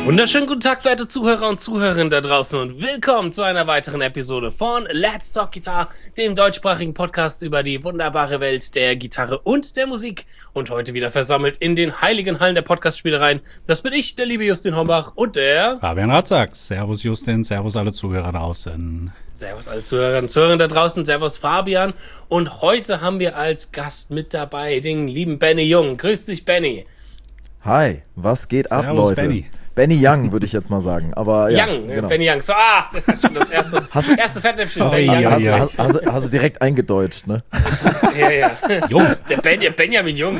Wunderschönen guten Tag, verehrte Zuhörer und Zuhörerinnen da draußen und willkommen zu einer weiteren Episode von Let's Talk Guitar, dem deutschsprachigen Podcast über die wunderbare Welt der Gitarre und der Musik. Und heute wieder versammelt in den heiligen Hallen der Podcast-Spielereien. Das bin ich, der liebe Justin Hombach und der Fabian Ratzak. Servus Justin, servus alle Zuhörer draußen. Servus alle Zuhörerinnen und Zuhörer da draußen, servus Fabian. Und heute haben wir als Gast mit dabei den lieben Benny Jung. Grüß dich, Benny. Hi, was geht ab, Servus, Leute? Benny. Benny Young, würde ich jetzt mal sagen. Aber ja, Young, genau. Benny Young. So, das ist schon das erste Fettnäpfchen. Benny Young. Hast du direkt eingedeutscht, ne? Ja. Jung. Der Benjamin Jung.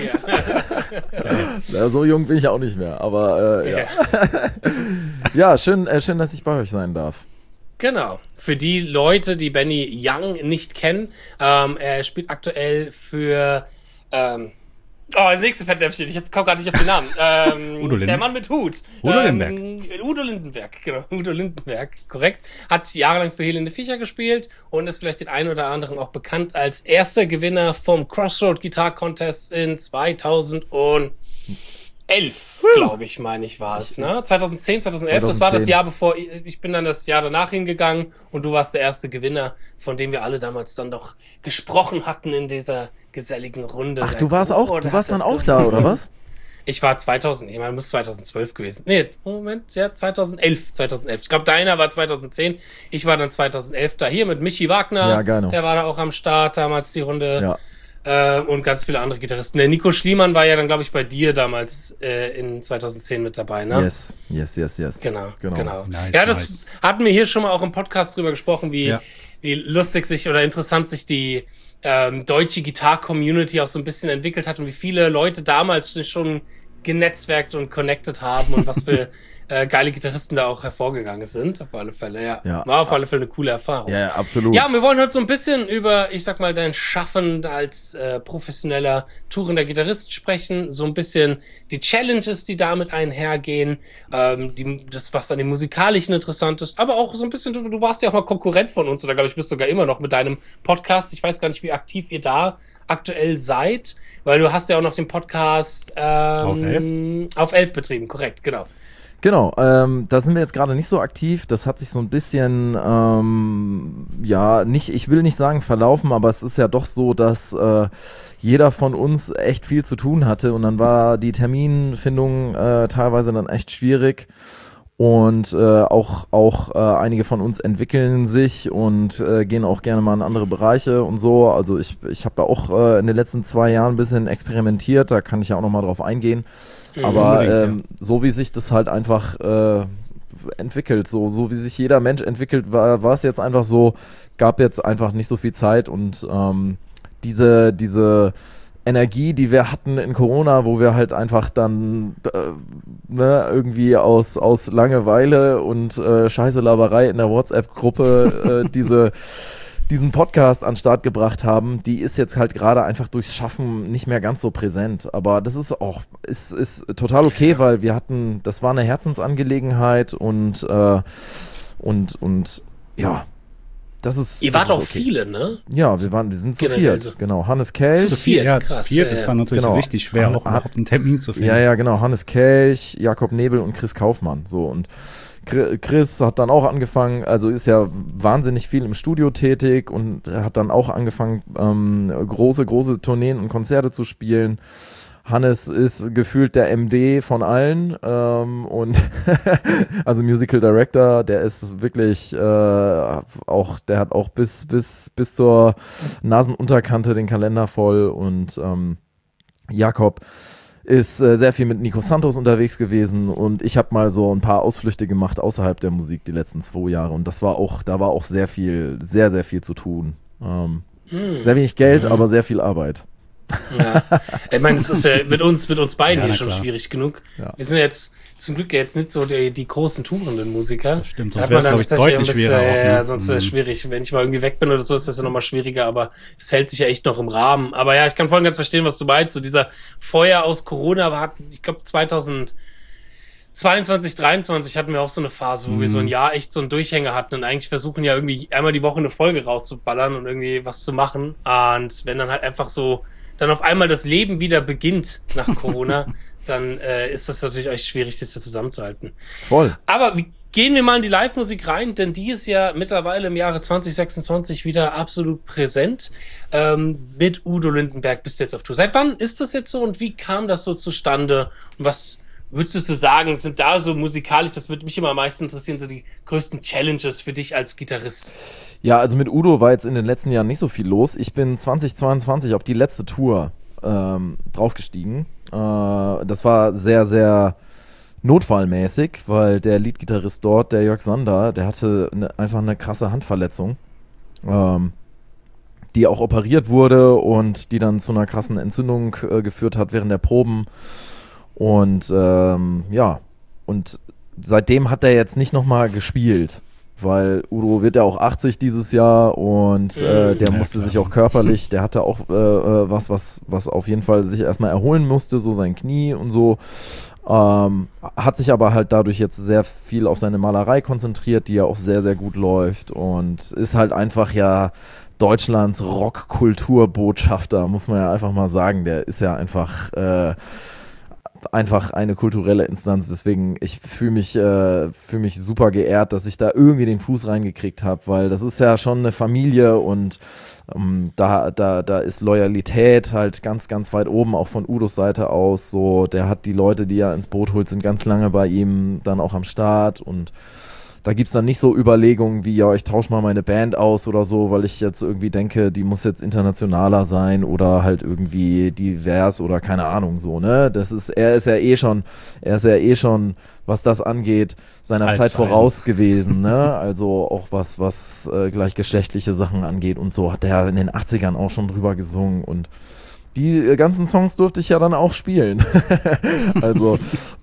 Ja, so jung bin ich auch nicht mehr, aber ja. Ja, schön, dass ich bei euch sein darf. Genau. Für die Leute, die Benny Young nicht kennen, er spielt aktuell für das nächste Fettnäpfchen, ich komme gerade nicht auf den Namen. Udo Linden. Der Mann mit Hut. Udo Lindenberg. Udo Lindenberg, genau. Udo Lindenberg, korrekt. Hat jahrelang für Helene Fischer gespielt und ist vielleicht den einen oder anderen auch bekannt als erster Gewinner vom Crossroad Guitar Contest in 2011, glaube ich, meine ich, war es, ne? 2010, 2011, das war das Jahr bevor, ich bin dann das Jahr danach hingegangen und du warst der erste Gewinner, von dem wir alle damals dann doch gesprochen hatten in dieser geselligen Runde. Ach, du warst dann auch da, oder was? Ich war 2000, ich meine, muss 2012 gewesen. Nee, Moment, ja, 2011. Ich glaube, deiner war 2010, ich war dann 2011 da, hier mit Michi Wagner. Ja, genau. Der war da auch am Start, damals die Runde. Ja. Und ganz viele andere Gitarristen. Der Nico Schliemann war ja dann, glaube ich, bei dir damals in 2010 mit dabei, ne? Yes. Genau. Nice, Ja, das nice. hatten wir hier schon mal auch im Podcast drüber gesprochen, wie lustig sich oder interessant sich die deutsche Gitar-Community auch so ein bisschen entwickelt hat und wie viele Leute damals schon genetzwerkt und connected haben und was für geile Gitarristen da auch hervorgegangen sind, auf alle Fälle, ja. War auf alle Fälle eine coole Erfahrung. Ja, absolut. Ja, und wir wollen heute so ein bisschen über, ich sag mal, dein Schaffen als professioneller tourender Gitarrist sprechen, so ein bisschen die Challenges, die damit einhergehen, das, was an dem Musikalischen interessant ist, aber auch so ein bisschen, du warst ja auch mal Konkurrent von uns, oder glaube ich, bist sogar immer noch mit deinem Podcast. Ich weiß gar nicht, wie aktiv ihr da aktuell seid, weil du hast ja auch noch den Podcast auf 11 betrieben, korrekt, genau. Genau, da sind wir jetzt gerade nicht so aktiv. Das hat sich so ein bisschen, ich will nicht sagen verlaufen, aber es ist ja doch so, dass jeder von uns echt viel zu tun hatte und dann war die Terminfindung teilweise dann echt schwierig. Und auch einige von uns entwickeln sich und gehen auch gerne mal in andere Bereiche und so. Also ich habe ja auch in den letzten 2 Jahren ein bisschen experimentiert, da kann ich ja auch nochmal drauf eingehen. Aber so wie sich das halt einfach entwickelt, so wie sich jeder Mensch entwickelt, war es jetzt einfach so, gab jetzt einfach nicht so viel Zeit und diese Energie, die wir hatten in Corona, wo wir halt einfach dann irgendwie aus Langeweile und Scheißelaberei in der WhatsApp-Gruppe diesen Podcast an den Start gebracht haben, die ist jetzt halt gerade einfach durchs Schaffen nicht mehr ganz so präsent. Aber das ist auch, ist total okay, weil das war eine Herzensangelegenheit und ja, das ist. Ihr wart auch okay. Viele, ne? Ja, wir sind zu Generell viert, so. genau. Hannes Kelch. Zu viert, Ja, krass, zu viert ja, ist dann natürlich genau. richtig schwer, auch überhaupt einen Termin zu finden. Ja, genau. Hannes Kelch, Jakob Nebel und Chris Kaufmann. So, und Chris hat dann auch angefangen, also ist ja wahnsinnig viel im Studio tätig und hat dann auch angefangen, große Tourneen und Konzerte zu spielen. Hannes ist gefühlt der MD von allen und also Musical Director, der ist wirklich der hat auch bis zur Nasenunterkante den Kalender voll und Jakob ist sehr viel mit Nico Santos unterwegs gewesen und ich habe mal so ein paar Ausflüchte gemacht außerhalb der Musik die letzten 2 Jahre und da war auch sehr viel zu tun. Sehr wenig Geld, aber sehr viel Arbeit. Ja. Ich meine, das ist ja mit uns beiden Ja, hier schon klar. schwierig genug. Ja. Wir sind jetzt zum Glück jetzt nicht so die großen tourenden Musiker. Das stimmt, Da sonst hat man wäre es, dann glaube ich, tatsächlich deutlich schwerer. Auch, ne? sonst wäre es schwierig. Wenn ich mal irgendwie weg bin oder so, ist das ja nochmal schwieriger, aber es hält sich ja echt noch im Rahmen. Aber ja, ich kann voll und ganz verstehen, was du meinst. So dieser Feuer aus Corona war, ich glaube, 22, 23 hatten wir auch so eine Phase, wo wir so ein Jahr echt so einen Durchhänger hatten und eigentlich versuchen ja irgendwie einmal die Woche eine Folge rauszuballern und irgendwie was zu machen. Und wenn dann halt einfach so, dann auf einmal das Leben wieder beginnt nach Corona, dann ist das natürlich echt schwierig, das da zusammenzuhalten. Voll. Aber gehen wir mal in die Live-Musik rein, denn die ist ja mittlerweile im Jahre 2026 wieder absolut präsent. Mit Udo Lindenberg bist du jetzt auf Tour. Seit wann ist das jetzt so und wie kam das so zustande? Und was würdest du sagen, sind da so musikalisch, das würde mich immer am meisten interessieren, so die größten Challenges für dich als Gitarrist? Ja, also mit Udo war jetzt in den letzten Jahren nicht so viel los. Ich bin 2022 auf die letzte Tour draufgestiegen. Das war sehr, sehr notfallmäßig, weil der Leadgitarrist dort, der Jörg Sander, der hatte einfach eine krasse Handverletzung, die auch operiert wurde und die dann zu einer krassen Entzündung geführt hat während der Proben. Und und seitdem hat er jetzt nicht nochmal gespielt, weil Udo wird ja auch 80 dieses Jahr und der musste sich auch körperlich, der hatte auch was auf jeden Fall sich erstmal erholen musste, so sein Knie und so. Hat sich aber halt dadurch jetzt sehr viel auf seine Malerei konzentriert, die ja auch sehr, sehr gut läuft und ist halt einfach ja Deutschlands Rockkulturbotschafter, muss man ja einfach mal sagen. Der ist ja einfach eine kulturelle Instanz, deswegen ich fühle mich super geehrt, dass ich da irgendwie den Fuß reingekriegt habe, weil das ist ja schon eine Familie und da ist Loyalität halt ganz, ganz weit oben, auch von Udos Seite aus, so, der hat die Leute, die er ins Boot holt, sind ganz lange bei ihm dann auch am Start und da gibt's dann nicht so Überlegungen wie, ja, ich tausche mal meine Band aus oder so, weil ich jetzt irgendwie denke, die muss jetzt internationaler sein oder halt irgendwie divers oder keine Ahnung so, ne? Er ist ja eh schon, was das angeht, seiner Zeit voraus gewesen, ne? Also auch was gleichgeschlechtliche Sachen angeht und so, hat er in den 80ern auch schon drüber gesungen und die ganzen Songs durfte ich ja dann auch spielen. Also,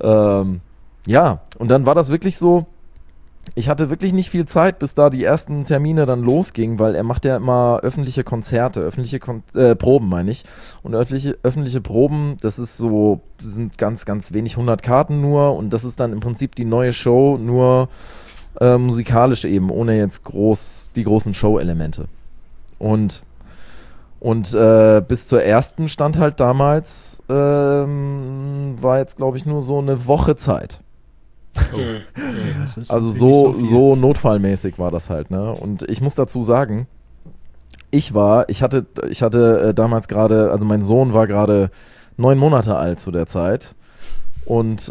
ja, und dann war das wirklich so, ich hatte wirklich nicht viel Zeit, bis da die ersten Termine dann losgingen, weil er macht ja immer öffentliche Konzerte, Proben meine ich. Und öffentliche Proben, das ist so, sind ganz, ganz wenig 100 Karten nur und das ist dann im Prinzip die neue Show, nur musikalisch eben, ohne jetzt die großen Show-Elemente. Und bis zur ersten stand halt damals, war jetzt glaube ich nur so eine Woche Zeit. Oh. Also so notfallmäßig war das halt, ne? Und ich muss dazu sagen, ich hatte damals gerade, also mein Sohn war gerade 9 Monate alt zu der Zeit und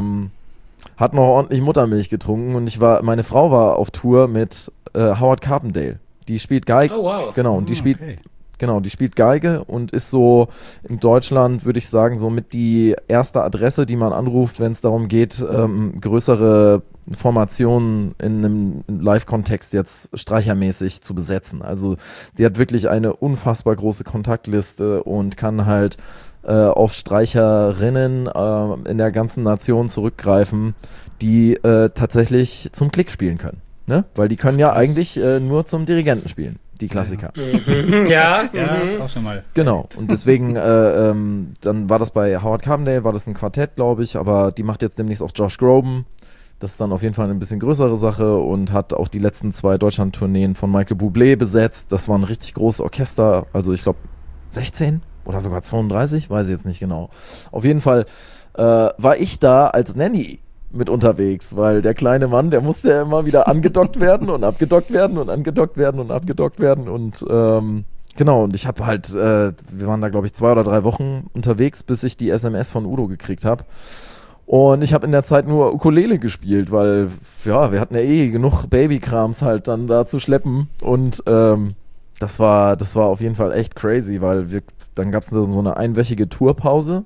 hat noch ordentlich Muttermilch getrunken und meine Frau war auf Tour mit Howard Carpendale. Die spielt Geige. Oh, wow. Genau, und die spielt Geige und ist so in Deutschland, würde ich sagen, so mit die erste Adresse, die man anruft, wenn es darum geht, größere Formationen in einem Live-Kontext jetzt streichermäßig zu besetzen. Also die hat wirklich eine unfassbar große Kontaktliste und kann halt auf Streicherinnen in der ganzen Nation zurückgreifen, die tatsächlich zum Klick spielen können. Ne? Weil die können ja eigentlich nur zum Dirigenten spielen. Die Klassiker. Ja, auch schon mal. Genau, und deswegen, dann war das bei Howard Carpendale, war das ein Quartett, glaube ich, aber die macht jetzt demnächst auch Josh Groban. Das ist dann auf jeden Fall eine bisschen größere Sache und hat auch die letzten 2 Deutschland-Tourneen von Michael Bublé besetzt. Das war ein richtig großes Orchester, also ich glaube 16 oder sogar 32, weiß ich jetzt nicht genau. Auf jeden Fall war ich da als Nanny mit unterwegs, weil der kleine Mann, der musste ja immer wieder angedockt werden und abgedockt werden und angedockt werden und abgedockt werden und genau, und ich habe halt, wir waren da glaube ich 2 oder 3 Wochen unterwegs, bis ich die SMS von Udo gekriegt habe und ich habe in der Zeit nur Ukulele gespielt, weil ja, wir hatten ja eh genug Babykrams halt dann da zu schleppen und das war auf jeden Fall echt crazy, weil dann gab es so eine einwöchige Tourpause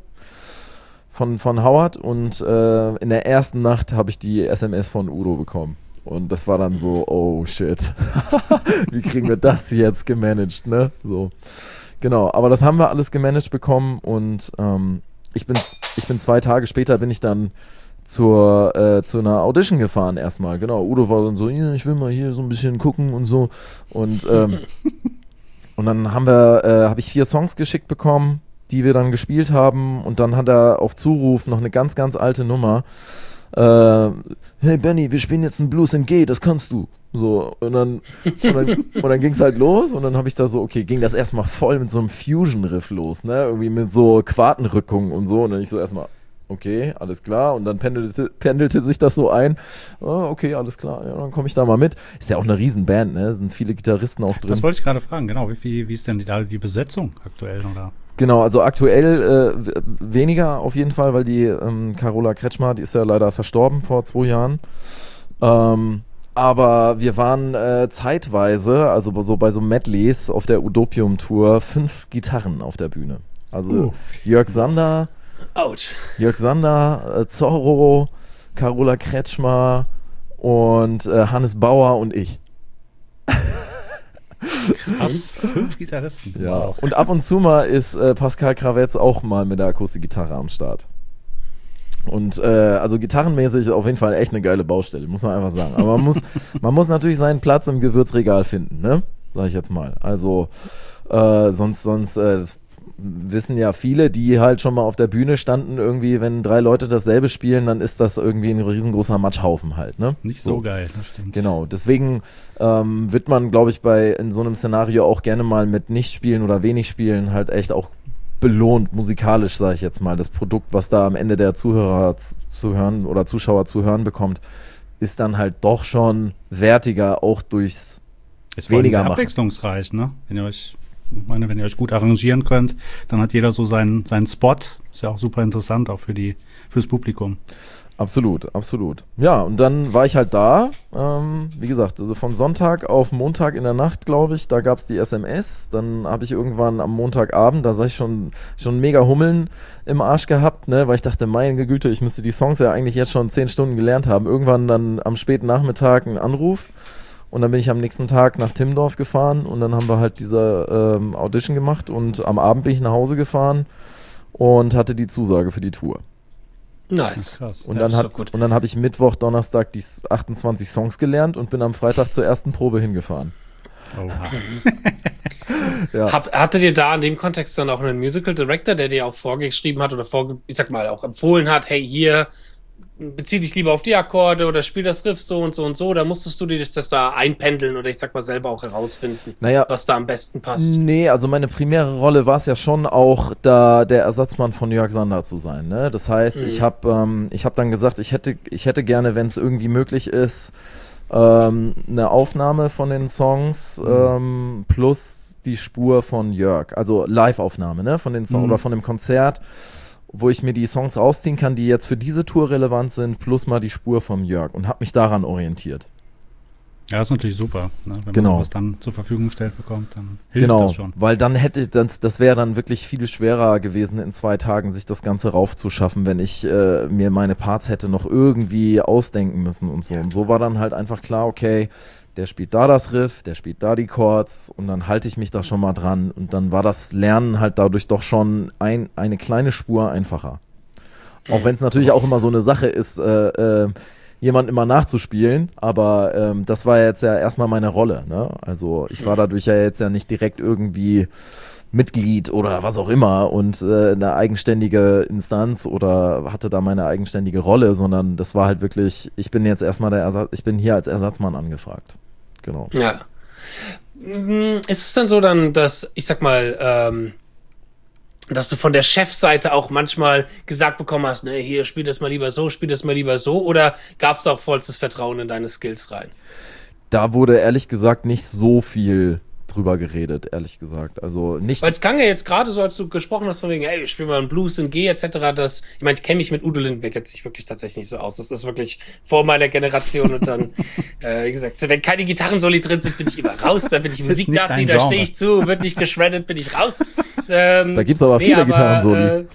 von Howard und in der ersten Nacht habe ich die SMS von Udo bekommen. Und das war dann so, oh shit, wie kriegen wir das jetzt gemanagt, ne? So, genau, aber das haben wir alles gemanagt bekommen und ich bin 2 Tage später bin ich dann zu einer Audition gefahren erstmal. Genau, Udo war dann so, ja, ich will mal hier so ein bisschen gucken und so. Und dann habe ich 4 Songs geschickt bekommen, die wir dann gespielt haben und dann hat er auf Zuruf noch eine ganz, ganz alte Nummer hey Benny, wir spielen jetzt einen Blues in G, das kannst du. So, und dann ging es halt los und dann habe ich da so, okay, ging das erstmal voll mit so einem Fusion-Riff los, ne? Irgendwie mit so Quartenrückungen und so. Und dann ich so erstmal, okay, alles klar. Und dann pendelte sich das so ein. Oh, okay, alles klar, ja, dann komme ich da mal mit. Ist ja auch eine Riesenband, ne? Sind viele Gitarristen auch drin. Das wollte ich gerade fragen, genau. Wie ist denn die Besetzung aktuell, oder? Genau, also aktuell weniger auf jeden Fall, weil die Carola Kretschmer, die ist ja leider verstorben vor 2 Jahren. Aber wir waren zeitweise, also so bei so Medleys auf der Udopium-Tour, 5 Gitarren auf der Bühne. Also Jörg Sander, Zorro, Carola Kretschmer und Hannes Bauer und ich. Krass, 5 Gitarristen. Ja. Wow. Und ab und zu mal ist Pascal Kravetz auch mal mit der Akustikgitarre am Start. Und also gitarrenmäßig auf jeden Fall echt eine geile Baustelle, muss man einfach sagen. Aber man muss natürlich seinen Platz im Gewürzregal finden, ne? Sag ich jetzt mal. Also sonst das wissen ja viele, die halt schon mal auf der Bühne standen, irgendwie, wenn 3 Leute dasselbe spielen, dann ist das irgendwie ein riesengroßer Matschhaufen halt, ne? Nicht so geil, das stimmt. Genau, deswegen wird man, glaube ich, in so einem Szenario auch gerne mal mit Nicht-Spielen oder wenig Spielen halt echt auch belohnt, musikalisch, sage ich jetzt mal. Das Produkt, was da am Ende der Zuhörer zu hören oder Zuschauer zu hören bekommt, ist dann halt doch schon wertiger, auch durchs ist weniger machen. Abwechslungsreich, ne? Wenn ihr euch gut arrangieren könnt, dann hat jeder so seinen Spot. Ist ja auch super interessant, auch fürs Publikum. Absolut, absolut. Ja, und dann war ich halt da, wie gesagt, also von Sonntag auf Montag in der Nacht, glaube ich, da gab es die SMS, dann habe ich irgendwann am Montagabend, da sah ich schon mega Hummeln im Arsch gehabt, ne, weil ich dachte, meine Güte, ich müsste die Songs ja eigentlich jetzt schon 10 Stunden gelernt haben. Irgendwann dann am späten Nachmittag ein Anruf und dann bin ich am nächsten Tag nach Timmendorf gefahren und dann haben wir halt diese Audition gemacht und am Abend bin ich nach Hause gefahren und hatte die Zusage für die Tour. Nice. Krass. Und dann habe ich Mittwoch, Donnerstag die 28 Songs gelernt und bin am Freitag zur ersten Probe hingefahren. Oha. Ja. Hattet ihr da in dem Kontext dann auch einen Musical Director, der dir auch vorgeschrieben hat oder ich sag mal auch empfohlen hat, hey, hier bezieh dich lieber auf die Akkorde oder spiel das Riff so und so und so, da musstest du dir das da einpendeln oder ich sag mal selber auch herausfinden, was da am besten passt? Nee, also meine primäre Rolle war es ja schon auch, da der Ersatzmann von Jörg Sander zu sein, ne? Das heißt, ich hab dann gesagt, ich hätte gerne, wenn es irgendwie möglich ist, eine Aufnahme von den Songs plus die Spur von Jörg, also Live-Aufnahme, ne? Von den Songs oder von dem Konzert, wo ich mir die Songs rausziehen kann, die jetzt für diese Tour relevant sind, plus mal die Spur vom Jörg und habe mich daran orientiert. Ja, das ist natürlich super, ne? Wenn man sowas dann zur Verfügung gestellt bekommt, dann hilft das schon. Weil dann das wäre dann wirklich viel schwerer gewesen, in 2 Tagen sich das Ganze raufzuschaffen, wenn ich mir meine Parts hätte noch irgendwie ausdenken müssen und so. Ja, und so war dann halt einfach klar, okay, der spielt da das Riff, der spielt da die Chords und dann halte ich mich da schon mal dran und dann war das Lernen halt dadurch doch schon eine kleine Spur einfacher. Auch wenn es natürlich auch immer so eine Sache ist, jemand immer nachzuspielen, aber das war jetzt ja erstmal meine Rolle, ne? Also ich war dadurch ja jetzt ja nicht direkt irgendwie Mitglied oder was auch immer und eine eigenständige Instanz oder hatte da meine eigenständige Rolle, sondern das war halt wirklich, ich bin jetzt erstmal ich bin hier als Ersatzmann angefragt. Genau. Ja. Ist es dann so dann, dass, ich sag mal, dass du von der Chefseite auch manchmal gesagt bekommen hast, ne, hier, spiel das mal lieber so, oder gab es auch vollstes Vertrauen in deine Skills rein? Da wurde ehrlich gesagt nicht so viel drüber geredet, ehrlich gesagt. Also nicht. Weil es klang ja jetzt gerade so, als du gesprochen hast von wegen, ey, wir spielen mal einen Blues in G etc. Ich meine, ich kenne mich mit Udo Lindenberg jetzt nicht wirklich tatsächlich nicht so aus. Das ist wirklich vor meiner Generation und dann, wie gesagt, wenn keine Gitarrensoli drin sind, bin ich immer raus. Da bin ich Musiknazi, da stehe ich zu, wird nicht geschreddet, bin ich raus. Da gibt's aber viele Gitarrensoli.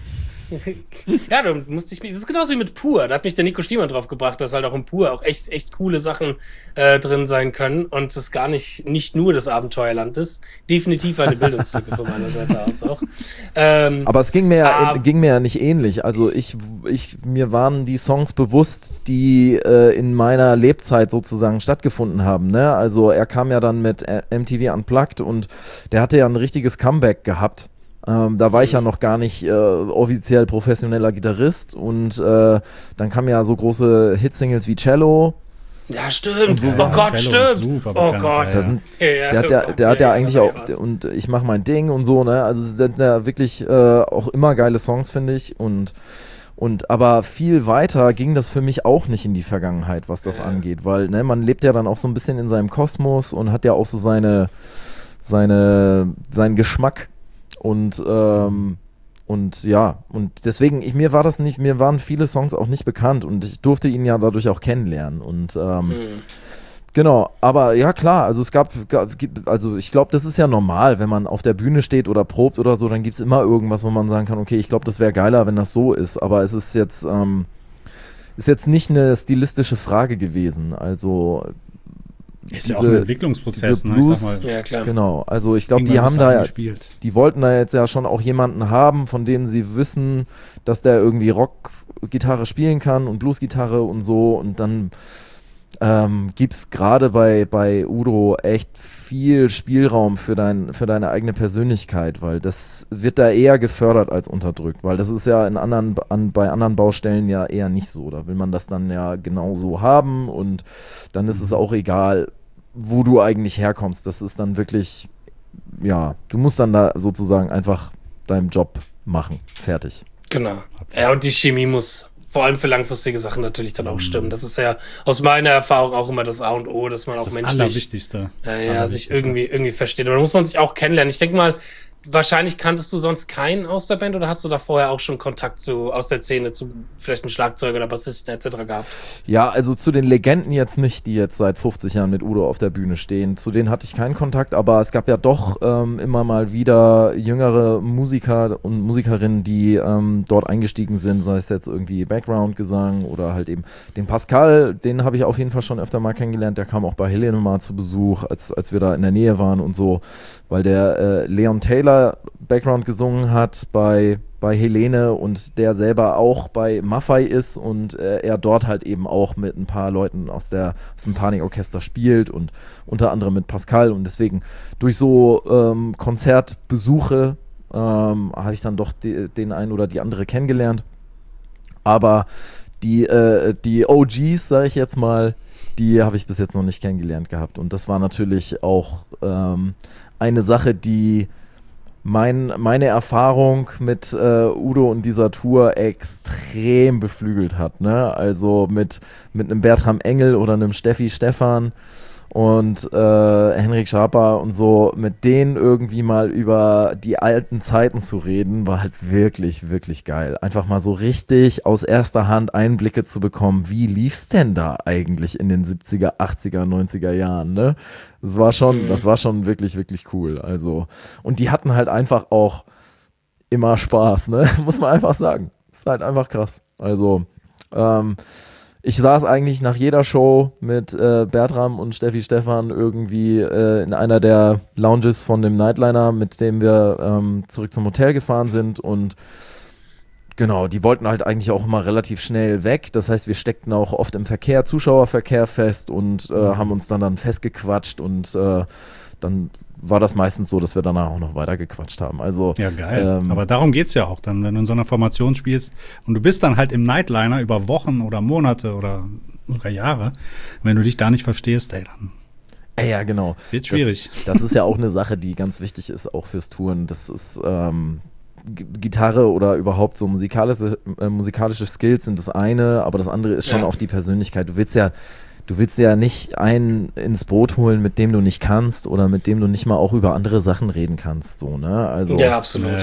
Ja, das ist genauso wie mit Pur. Da hat mich der Nico Stiemann drauf gebracht, dass halt auch im Pur auch echt coole Sachen drin sein können und es gar nicht nur das Abenteuerland ist. Definitiv eine Bildungslücke von meiner Seite aus auch. Aber es ging mir ja nicht ähnlich. Also mir waren die Songs bewusst, die in meiner Lebzeit sozusagen stattgefunden haben. Ne? Also er kam ja dann mit MTV Unplugged und der hatte ja ein richtiges Comeback gehabt. Da war ich ja noch gar nicht offiziell professioneller Gitarrist und dann kamen ja so große Hitsingles wie Cello. Ja, stimmt. So Oh Gott, stimmt. Oh Gott. Der hat ja eigentlich auch, und ich mache mein Ding und so, ne? Also es sind ja wirklich auch immer geile Songs, finde ich. Und aber viel weiter ging das für mich auch nicht in die Vergangenheit, was das angeht, weil ne, man lebt ja dann auch so ein bisschen in seinem Kosmos und hat ja auch so seinen Geschmack und ja, und deswegen, mir waren viele Songs auch nicht bekannt und ich durfte ihn ja dadurch auch kennenlernen und genau, aber ja klar, also also ich glaube, das ist ja normal, wenn man auf der Bühne steht oder probt oder so, dann gibt es immer irgendwas, wo man sagen kann, okay, ich glaube, das wäre geiler, wenn das so ist, aber es ist jetzt nicht eine stilistische Frage gewesen, also ist ja auch ein Entwicklungsprozess, ne? Blues, ich sag mal. Ja, klar. Genau, also ich glaube, die wollten da jetzt ja schon auch jemanden haben, von dem sie wissen, dass der irgendwie Rockgitarre spielen kann und Bluesgitarre und so und dann gibt es gerade bei Udo echt viel Spielraum für deine eigene Persönlichkeit, weil das wird da eher gefördert als unterdrückt, weil das ist ja bei anderen Baustellen ja eher nicht so. Da will man das dann ja genau so haben und dann ist es auch egal, wo du eigentlich herkommst. Das ist dann wirklich, ja, du musst dann da sozusagen einfach deinen Job machen. Fertig. Genau. Ja, und die Chemie muss vor allem für langfristige Sachen natürlich dann auch stimmen. Das ist ja aus meiner Erfahrung auch immer das A und O, dass man das auch ist menschlich das Allerwichtigste. Sich irgendwie versteht. Aber da muss man sich auch kennenlernen. Ich denke mal, wahrscheinlich kanntest du sonst keinen aus der Band oder hast du da vorher auch schon Kontakt aus der Szene zu vielleicht einem Schlagzeuger oder Bassisten etc. gehabt? Ja, also zu den Legenden jetzt nicht, die jetzt seit 50 Jahren mit Udo auf der Bühne stehen. Zu denen hatte ich keinen Kontakt, aber es gab ja doch immer mal wieder jüngere Musiker und Musikerinnen, die dort eingestiegen sind, sei es jetzt irgendwie Background-Gesang oder halt eben den Pascal, den habe ich auf jeden Fall schon öfter mal kennengelernt. Der kam auch bei Helene mal zu Besuch, als wir da in der Nähe waren und so, weil der Leon Taylor Background gesungen hat bei Helene und der selber auch bei Maffei ist und er dort halt eben auch mit ein paar Leuten aus dem Panikorchester spielt und unter anderem mit Pascal und deswegen durch so Konzertbesuche habe ich dann doch den einen oder die andere kennengelernt. Aber die OGs, sage ich jetzt mal, die habe ich bis jetzt noch nicht kennengelernt gehabt und das war natürlich auch eine Sache, die meine Erfahrung mit Udo und dieser Tour extrem beflügelt hat, ne? Also mit einem Bertram Engel oder einem Steffi Stephan und Henrik Schaper und so, mit denen irgendwie mal über die alten Zeiten zu reden, war halt wirklich, wirklich geil. Einfach mal so richtig aus erster Hand Einblicke zu bekommen, wie lief's denn da eigentlich in den 70er, 80er, 90er Jahren, ne? Das war schon wirklich, wirklich cool. Also, und die hatten halt einfach auch immer Spaß, ne? Muss man einfach sagen. Ist halt einfach krass. Also, ich saß eigentlich nach jeder Show mit Bertram und Steffi Stephan irgendwie in einer der Lounges von dem Nightliner, mit dem wir zurück zum Hotel gefahren sind und genau, die wollten halt eigentlich auch immer relativ schnell weg. Das heißt, wir steckten auch oft im Zuschauerverkehr fest und haben uns dann festgequatscht und dann war das meistens so, dass wir danach auch noch weiter gequatscht haben. Also, ja, geil. Aber darum geht's ja auch dann, wenn du in so einer Formation spielst und du bist dann halt im Nightliner über Wochen oder Monate oder sogar Jahre. Wenn du dich da nicht verstehst, ey, dann ja, genau. Wird schwierig. Das ist ja auch eine Sache, die ganz wichtig ist, auch fürs Touren. Das ist Gitarre oder überhaupt so musikalische Skills sind das eine, aber das andere ist schon auch die Persönlichkeit. Du willst ja nicht einen ins Boot holen, mit dem du nicht kannst oder mit dem du nicht mal auch über andere Sachen reden kannst, so, ne? Also, ja, absolut.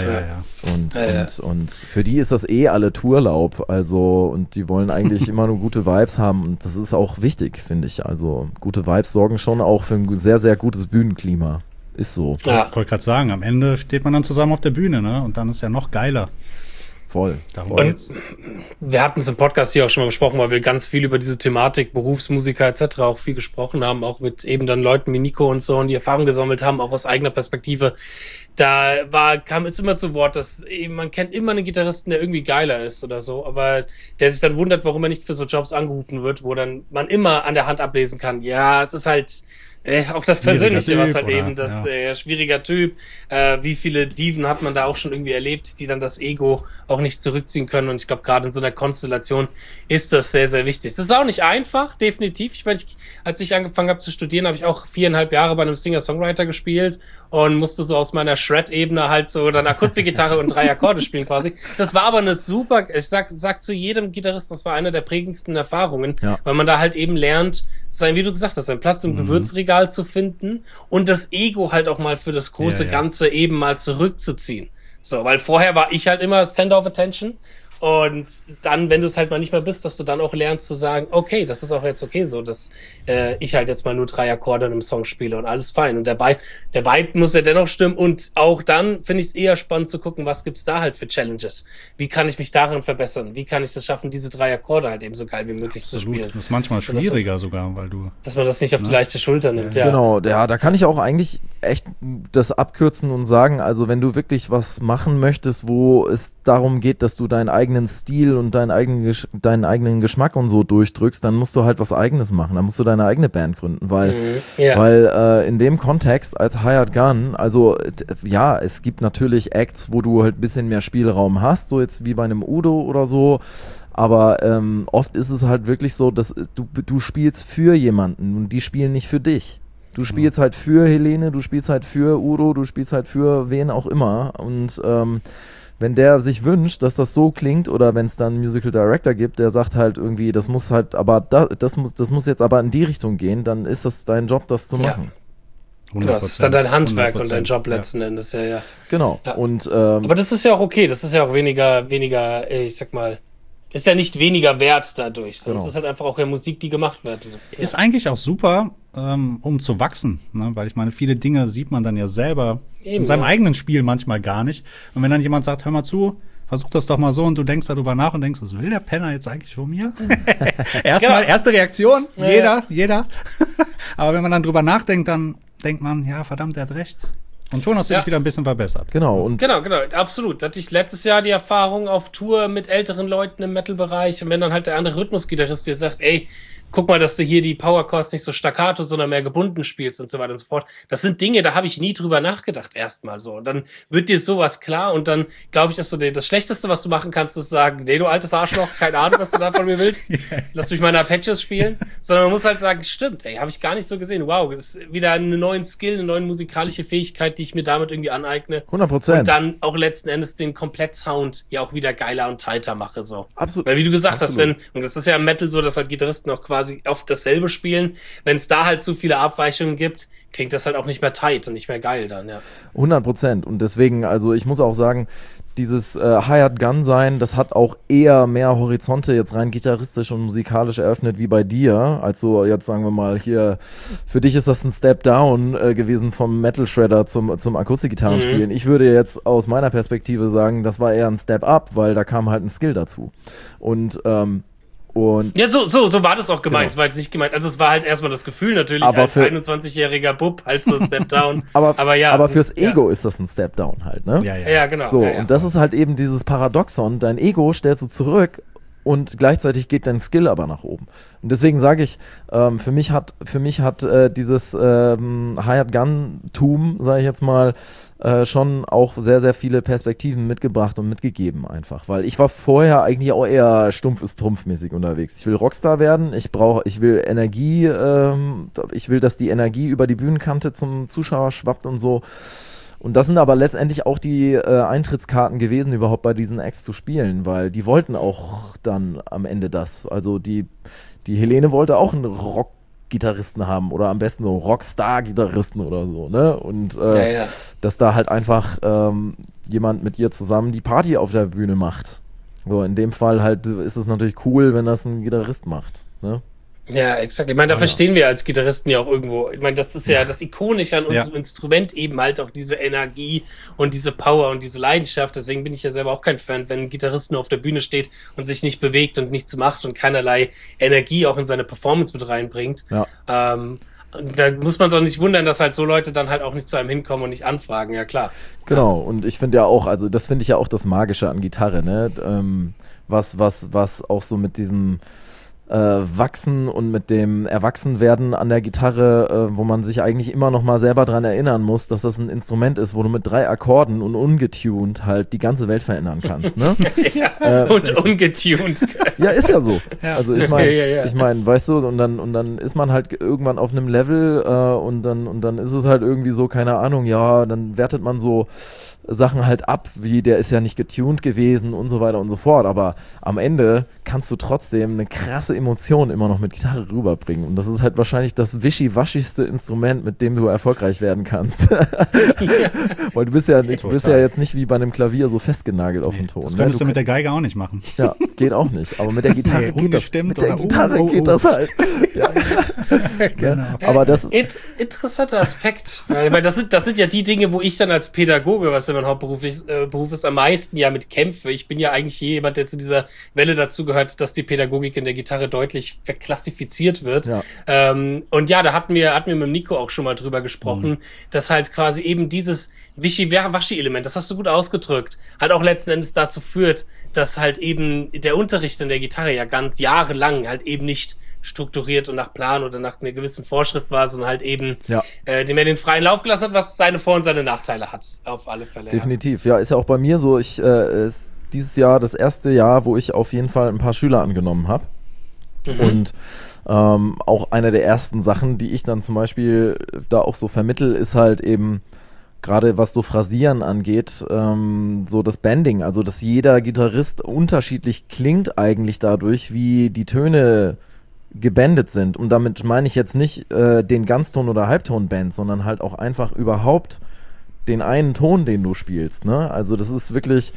Und für die ist das alle Tourlaub, also, und die wollen eigentlich immer nur gute Vibes haben und das ist auch wichtig, finde ich. Also, gute Vibes sorgen schon auch für ein sehr, sehr gutes Bühnenklima. Ist so. Ja. Ich wollte gerade sagen, am Ende steht man dann zusammen auf der Bühne, ne? Und dann ist ja noch geiler. Voll. Und wir hatten es im Podcast hier auch schon mal besprochen, weil wir ganz viel über diese Thematik Berufsmusiker etc. auch viel gesprochen haben, auch mit eben dann Leuten wie Nico und so und die Erfahrung gesammelt haben, auch aus eigener Perspektive. Da kam es immer zu Wort, dass eben, man kennt immer einen Gitarristen, der irgendwie geiler ist oder so, aber der sich dann wundert, warum er nicht für so Jobs angerufen wird, wo dann man immer an der Hand ablesen kann. Ja, es ist halt Auch das Persönliche, was halt Typ, eben das schwieriger Typ. Wie viele Diven hat man da auch schon irgendwie erlebt, die dann das Ego auch nicht zurückziehen können. Und ich glaube, gerade in so einer Konstellation ist das sehr, sehr wichtig. Das ist auch nicht einfach, definitiv. Ich meine, als ich angefangen habe zu studieren, habe ich auch 4,5 Jahre bei einem Singer-Songwriter gespielt und musste so aus meiner Shred-Ebene halt so dann Akustikgitarre und 3 Akkorde spielen quasi. Das war aber eine super, ich sag zu jedem Gitarristen, das war eine der prägendsten Erfahrungen, weil man da halt eben lernt, wie du gesagt hast, seinen Platz im Gewürzregal zu finden und das Ego halt auch mal für das große Ganze eben mal zurückzuziehen. So, weil vorher war ich halt immer Center of Attention und dann, wenn du es halt mal nicht mehr bist, dass du dann auch lernst zu sagen, okay, das ist auch jetzt okay so, dass ich halt jetzt mal nur 3 Akkorde in einem Song spiele und alles fein. Und der Vibe muss ja dennoch stimmen und auch dann finde ich es eher spannend zu gucken, was gibt's da halt für Challenges? Wie kann ich mich darin verbessern? Wie kann ich das schaffen, diese 3 Akkorde halt eben so geil wie möglich zu spielen? Das ist manchmal schwieriger sogar, weil du... Dass man das nicht auf die leichte Schulter nimmt, Genau, da kann ich auch eigentlich echt das abkürzen und sagen, also wenn du wirklich was machen möchtest, wo es darum geht, dass du deinen eigenen Stil und deinen eigenen Geschmack und so durchdrückst, dann musst du halt was Eigenes machen, dann musst du deine eigene Band gründen, weil in dem Kontext als Hired Gun, also es gibt natürlich Acts, wo du halt ein bisschen mehr Spielraum hast, so jetzt wie bei einem Udo oder so, aber oft ist es halt wirklich so, dass du spielst für jemanden und die spielen nicht für dich. Du spielst halt für Helene, du spielst halt für Udo, du spielst halt für wen auch immer und wenn der sich wünscht, dass das so klingt oder wenn es dann einen Musical Director gibt, der sagt halt irgendwie, das muss halt aber das muss jetzt aber in die Richtung gehen, dann ist das dein Job, das zu machen. Genau, das ist dann dein Handwerk und dein Job letzten Endes, ja. Genau. Ja. Und aber das ist ja auch okay, das ist ja auch weniger, ich sag mal, ist ja nicht weniger wert dadurch, sondern es ist halt einfach auch Musik, die gemacht wird. Ja. Ist eigentlich auch super, um zu wachsen, ne? Weil ich meine, viele Dinge sieht man dann ja selber in seinem eigenen Spiel manchmal gar nicht. Und wenn dann jemand sagt, hör mal zu, versuch das doch mal so und du denkst darüber nach und denkst, was will der Penner jetzt eigentlich von mir? Erste Reaktion, jeder. Aber wenn man dann drüber nachdenkt, dann denkt man, ja, verdammt, der hat recht. Und schon hast du dich wieder ein bisschen verbessert. Genau, absolut. Da hatte ich letztes Jahr die Erfahrung auf Tour mit älteren Leuten im Metal-Bereich und wenn dann halt der andere Rhythmusgitarrist dir sagt, ey, guck mal, dass du hier die Power-Chords nicht so staccato, sondern mehr gebunden spielst und so weiter und so fort. Das sind Dinge, da habe ich nie drüber nachgedacht erstmal so. Und dann wird dir sowas klar und dann glaube ich, dass du das Schlechteste, was du machen kannst, ist sagen, nee, du altes Arschloch, keine Ahnung, was du da von mir willst. Lass mich meine Arpeggios spielen. Sondern man muss halt sagen, stimmt, ey, habe ich gar nicht so gesehen. Wow, das ist wieder einen neuen Skill, eine neue musikalische Fähigkeit, die ich mir damit irgendwie aneigne. 100%. Und dann auch letzten Endes den Komplett-Sound ja auch wieder geiler und tighter mache, so. Absolut. Weil wie du gesagt hast, und das ist ja im Metal so, dass halt Gitarristen auch quasi auf dasselbe spielen. Wenn es da halt zu viele Abweichungen gibt, klingt das halt auch nicht mehr tight und nicht mehr geil dann, ja. 100%. Und deswegen, also ich muss auch sagen, dieses Hired Gun sein, das hat auch eher mehr Horizonte jetzt rein gitarristisch und musikalisch eröffnet wie bei dir. Also jetzt sagen wir mal hier, für dich ist das ein Step Down gewesen vom Metal Shredder zum Akustikgitarrenspielen. Ich würde jetzt aus meiner Perspektive sagen, das war eher ein Step Up, weil da kam halt ein Skill dazu. Und ja, so war das auch gemeint. Es war jetzt nicht gemeint. Also es war halt erstmal das Gefühl natürlich aber als 21-jähriger Bub halt so Step Down. aber fürs Ego ist das ein Step Down halt, ne? Ja, genau. So, und das ist halt eben dieses Paradoxon. Dein Ego stellst du zurück und gleichzeitig geht dein Skill aber nach oben. Und deswegen sage ich, für mich hat dieses Hired Gun-Tum, sage ich jetzt mal, schon auch sehr, sehr viele Perspektiven mitgebracht und mitgegeben einfach, weil ich war vorher eigentlich auch eher stumpf ist trumpfmäßig unterwegs. Ich will Rockstar werden, ich will Energie, ich will, dass die Energie über die Bühnenkante zum Zuschauer schwappt und so. Und das sind aber letztendlich auch die Eintrittskarten gewesen, überhaupt bei diesen Acts zu spielen, weil die wollten auch dann am Ende das. Also die Helene wollte auch einen Rock-Gitarristen haben oder am besten so Rockstar-Gitarristen oder so, ne? Und dass da halt einfach jemand mit ihr zusammen die Party auf der Bühne macht. So, in dem Fall halt ist es natürlich cool, wenn das ein Gitarrist macht, ne? Ja, exakt. Ich meine, da verstehen wir als Gitarristen ja auch irgendwo. Ich meine, das ist ja das Ikonische an unserem Instrument eben halt auch diese Energie und diese Power und diese Leidenschaft. Deswegen bin ich ja selber auch kein Fan, wenn ein Gitarrist nur auf der Bühne steht und sich nicht bewegt und nichts macht und keinerlei Energie auch in seine Performance mit reinbringt. Ja. Da muss man sich auch nicht wundern, dass halt so Leute dann halt auch nicht zu einem hinkommen und nicht anfragen. Ja, klar. Genau. Und ich finde ja auch, also das finde ich ja auch das Magische an Gitarre, ne? Was auch so mit diesem Wachsen und mit dem Erwachsenwerden an der Gitarre, wo man sich eigentlich immer noch mal selber dran erinnern muss, dass das ein Instrument ist, wo du mit 3 Akkorden und ungetuned halt die ganze Welt verändern kannst, ne? Und ungetuned. Ja, ist ja so. Ja. Also ich meine, weißt du, und dann ist man halt irgendwann auf einem Level und dann ist es halt irgendwie so, keine Ahnung, ja, dann wertet man so Sachen halt ab, wie der ist ja nicht getuned gewesen und so weiter und so fort, aber am Ende kannst du trotzdem eine krasse Emotion immer noch mit Gitarre rüberbringen und das ist halt wahrscheinlich das wischiwaschigste Instrument, mit dem du erfolgreich werden kannst. Weil du bist ja jetzt nicht wie bei einem Klavier so festgenagelt auf den Ton. Das könntest du mit der Geige auch nicht machen. Ja, geht auch nicht, aber mit der Gitarre geht das. Mit der Gitarre geht das halt. Ja. Genau. Aber das ist interessanter Aspekt, weil das sind ja die Dinge, wo ich dann als Pädagoge, was ja mein Hauptberuf ist, am meisten ja mit kämpfe. Ich bin ja eigentlich jemand, der zu dieser Welle dazugehört, dass die Pädagogik in der Gitarre deutlich verklassifiziert wird. Ja. Und ja, da hatten wir mit dem Nico auch schon mal drüber gesprochen, dass halt quasi eben dieses Wischi-Waschi-Element, das hast du gut ausgedrückt, halt auch letzten Endes dazu führt, dass halt eben der Unterricht in der Gitarre ja ganz jahrelang halt eben nicht strukturiert und nach Plan oder nach einer gewissen Vorschrift war, sondern halt eben dem er den freien Lauf gelassen hat, was seine Vor- und seine Nachteile hat, auf alle Fälle. Definitiv, ja, ist ja auch bei mir so, ist dieses Jahr das erste Jahr, wo ich auf jeden Fall ein paar Schüler angenommen habe und auch eine der ersten Sachen, die ich dann zum Beispiel da auch so vermittel, ist halt eben gerade was so Phrasieren angeht, so das Bending, also dass jeder Gitarrist unterschiedlich klingt eigentlich dadurch, wie die Töne gebandet sind. Und damit meine ich jetzt nicht den Ganzton- oder Halbton-Band, sondern halt auch einfach überhaupt den einen Ton, den du spielst. Ne? Also das ist wirklich,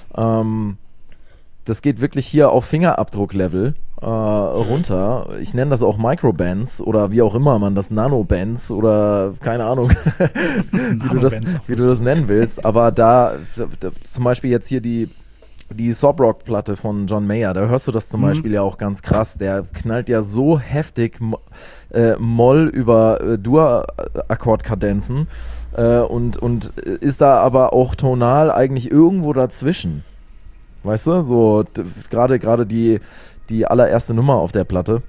das geht wirklich hier auf Fingerabdruck-Level runter. Ich nenne das auch Microbands oder wie auch immer man das, Nanobands oder keine Ahnung, wie du das nennen willst. Aber da zum Beispiel jetzt hier die Sob-Rock-Platte von John Mayer, da hörst du das zum Beispiel ja auch ganz krass. Der knallt ja so heftig Moll über Dur-Akkordkadenzen und ist da aber auch tonal eigentlich irgendwo dazwischen. Weißt du, so gerade die allererste Nummer auf der Platte,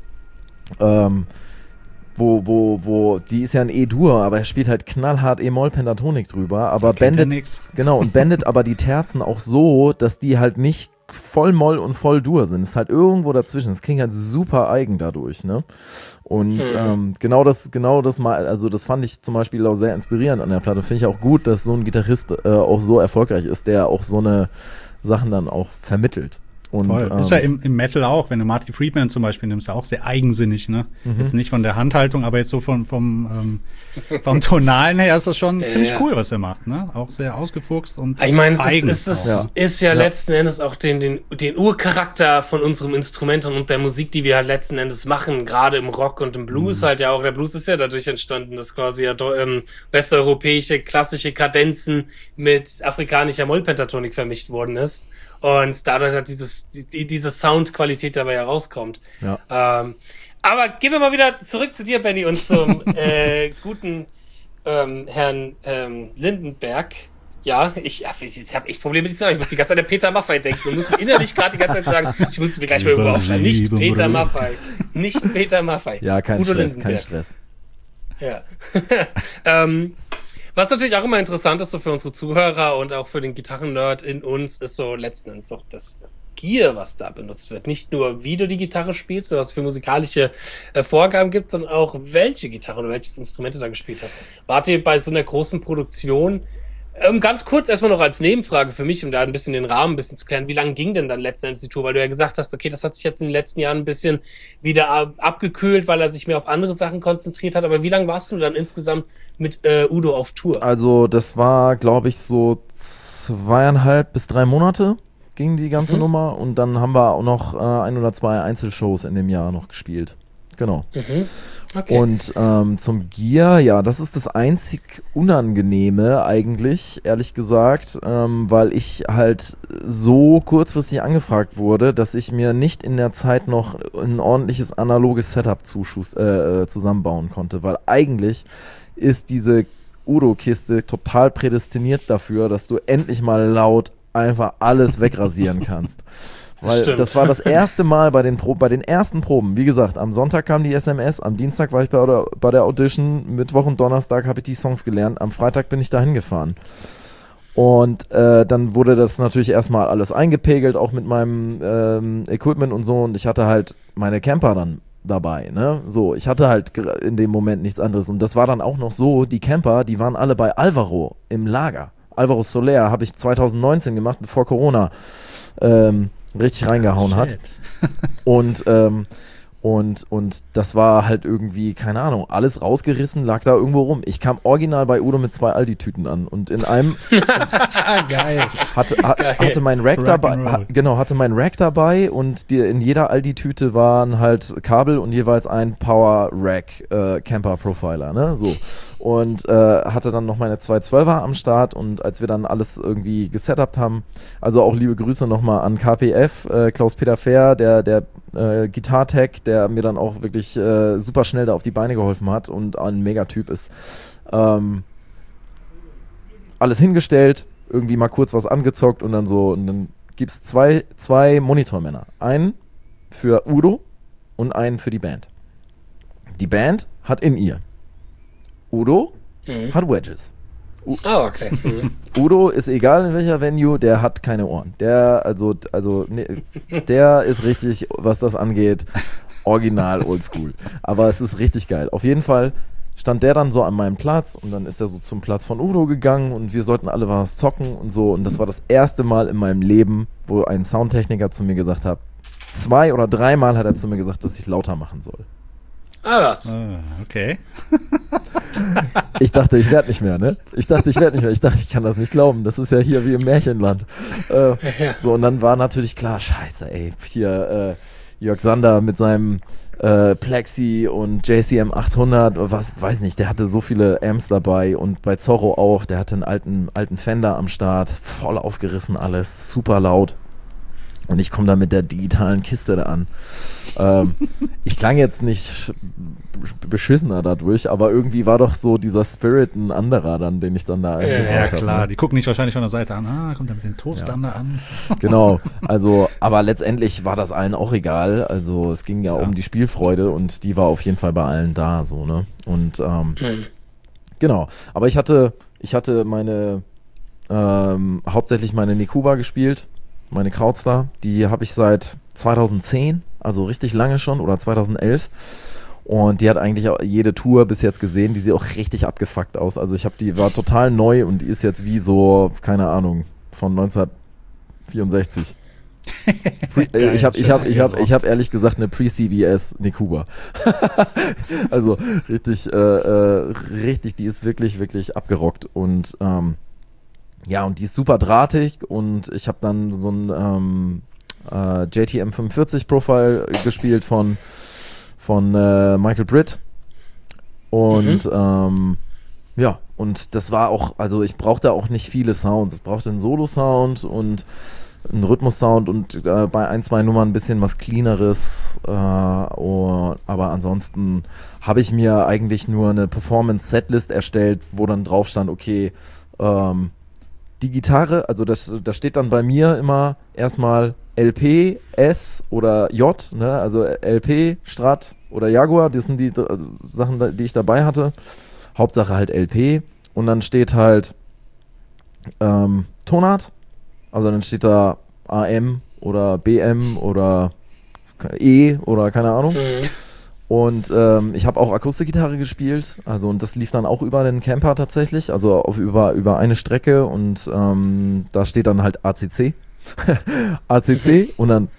wo die ist ja ein E-Dur, aber er spielt halt knallhart E-Moll-Pentatonik drüber, aber bandet aber die Terzen auch so, dass die halt nicht voll Moll und voll Dur sind. Es ist halt irgendwo dazwischen. Es klingt halt super eigen dadurch, ne? Und genau das mal, also das fand ich zum Beispiel auch sehr inspirierend an der Platte. Finde ich auch gut, dass so ein Gitarrist auch so erfolgreich ist, der auch so eine Sachen dann auch vermittelt. Und, ist ja im Metal auch, wenn du Marty Friedman zum Beispiel nimmst, ja auch sehr eigensinnig, ne? Jetzt nicht von der Handhaltung, aber jetzt so vom Tonalen her ist das schon ziemlich cool, was er macht, ne? Auch sehr ausgefuchst und ich meine, es ist ja letzten Endes auch den Urcharakter von unserem Instrument und der Musik, die wir halt letzten Endes machen, gerade im Rock und im Blues halt ja auch. Der Blues ist ja dadurch entstanden, dass quasi ja westeuropäische klassische Kadenzen mit afrikanischer Mollpentatonik vermischt worden ist. Und dadurch hat diese Soundqualität dabei herauskommt. Ja. Aber gehen wir mal wieder zurück zu dir, Benny, und zum guten Herrn Lindenberg. Ja, ich habe echt Probleme mit diesem. Ich muss die ganze Zeit an Peter Maffay denken und muss mir innerlich gerade die ganze Zeit sagen, ich muss es mir gleich mal irgendwo aufschreiben. Nicht Peter Maffay. Nicht Peter Maffay. Ja, kein Stress. Ja. Was natürlich auch immer interessant ist, so für unsere Zuhörer und auch für den Gitarren-Nerd in uns, ist so letzten Endes auch das Gear, was da benutzt wird. Nicht nur, wie du die Gitarre spielst, oder was es für musikalische Vorgaben gibt, sondern auch, welche Gitarre oder welches Instrument du da gespielt hast. Wart ihr bei so einer großen Produktion? Ganz kurz erstmal noch als Nebenfrage für mich, um da ein bisschen den Rahmen ein bisschen zu klären. Wie lange ging denn dann letzten Endes die Tour? Weil du ja gesagt hast, okay, das hat sich jetzt in den letzten Jahren ein bisschen wieder abgekühlt, weil er sich mehr auf andere Sachen konzentriert hat. Aber wie lange warst du dann insgesamt mit Udo auf Tour? Also das war, glaube ich, so 2,5 bis 3 Monate ging die ganze Nummer. Und dann haben wir auch noch 1 oder 2 Einzelshows in dem Jahr noch gespielt. Genau. Okay. Und zum Gear, ja, das ist das einzig Unangenehme eigentlich, ehrlich gesagt, weil ich halt so kurzfristig angefragt wurde, dass ich mir nicht in der Zeit noch ein ordentliches analoges Setup zusammenbauen konnte, weil eigentlich ist diese Udo-Kiste total prädestiniert dafür, dass du endlich mal laut einfach alles wegrasieren kannst. Weil Stimmt. das war das erste Mal bei den ersten Proben. Wie gesagt, am Sonntag kam die SMS, am Dienstag war ich bei der Audition, Mittwoch und Donnerstag habe ich die Songs gelernt, am Freitag bin ich da hingefahren. Und dann wurde das natürlich erstmal alles eingepegelt, auch mit meinem Equipment und so. Und ich hatte halt meine Camper dann dabei, ne? So, ich hatte halt in dem Moment nichts anderes. Und das war dann auch noch so, die Camper, die waren alle bei Alvaro im Lager. Alvaro Soler habe ich 2019 gemacht, bevor Corona richtig reingehauen hat. Und das war halt irgendwie, keine Ahnung, alles rausgerissen, lag da irgendwo rum. Ich kam original bei Udo mit 2 Aldi-Tüten an und in einem Geil. hatte mein Rack dabei, hatte mein Rack dabei und in jeder Aldi-Tüte waren halt Kabel und jeweils ein Power Rack Camper Profiler, ne, so. Und hatte dann noch meine 212er am Start und als wir dann alles irgendwie gesetupt haben, also auch liebe Grüße nochmal an KPF, Klaus-Peter Fehr, der Gitartech, der mir dann auch wirklich super schnell da auf die Beine geholfen hat und ein Megatyp ist. Alles hingestellt, irgendwie mal kurz was angezockt und dann so, und dann gibt's zwei Monitormänner. Einen für Udo und einen für die Band. Die Band hat In-Ear. Udo hat Wedges. Okay. Udo ist egal in welcher Venue, der hat keine Ohren. Der ist richtig, was das angeht, original oldschool. Aber es ist richtig geil. Auf jeden Fall stand der dann so an meinem Platz und dann ist er so zum Platz von Udo gegangen und wir sollten alle was zocken und so. Und das war das erste Mal in meinem Leben, wo ein Soundtechniker zu mir gesagt hat, 2 oder 3 Mal hat er zu mir gesagt, dass ich lauter machen soll. Was? Okay. Ich dachte, ich werde nicht mehr, ne? Ich dachte, ich kann das nicht glauben. Das ist ja hier wie im Märchenland. So, und dann war natürlich klar, scheiße, ey, hier Jörg Sander mit seinem Plexi und JCM 800, weiß nicht, der hatte so viele Amps dabei und bei Zorro auch, der hatte einen alten Fender am Start, voll aufgerissen alles, super laut. Und ich komme da mit der digitalen Kiste da an. Ich klang jetzt nicht beschissener dadurch, aber irgendwie war doch so dieser Spirit ein anderer dann, den ich dann da eingebaut habe. Klar, ne? Die gucken dich wahrscheinlich von der Seite an. Kommt er mit den Toastern da an? Genau, also, aber letztendlich war das allen auch egal. Also es ging ja um die Spielfreude und die war auf jeden Fall bei allen da, so, ne? Und genau, aber ich hatte meine hauptsächlich meine Nekuba gespielt. Meine Krautsler, die habe ich seit 2010, also richtig lange schon, oder 2011. Und die hat eigentlich auch jede Tour bis jetzt gesehen, die sieht auch richtig abgefuckt aus. Also die war total neu und die ist jetzt wie so, keine Ahnung, von 1964. Ich hab ehrlich gesagt eine Pre-CBS Nekuba. Also richtig, die ist wirklich, wirklich abgerockt und ja, und die ist super drahtig und ich habe dann so ein JTM 45 Profile gespielt von Michael Britt und ja, und das war auch, also ich brauchte auch nicht viele Sounds. Es brauchte einen Solo-Sound und einen Rhythmus-Sound und bei 1, 2 Nummern ein bisschen was Cleaneres, aber ansonsten habe ich mir eigentlich nur eine Performance-Setlist erstellt, wo dann drauf stand, okay, die Gitarre, also da steht dann bei mir immer erstmal LP, S oder J, ne? Also LP, Strat oder Jaguar, das sind die Sachen, die ich dabei hatte. Hauptsache halt LP und dann steht halt Tonart, also dann steht da AM oder BM oder E oder keine Ahnung. Und ich habe auch Akustikgitarre gespielt, also und das lief dann auch über den Camper tatsächlich, also über eine Strecke und da steht dann halt ACC, ACC und dann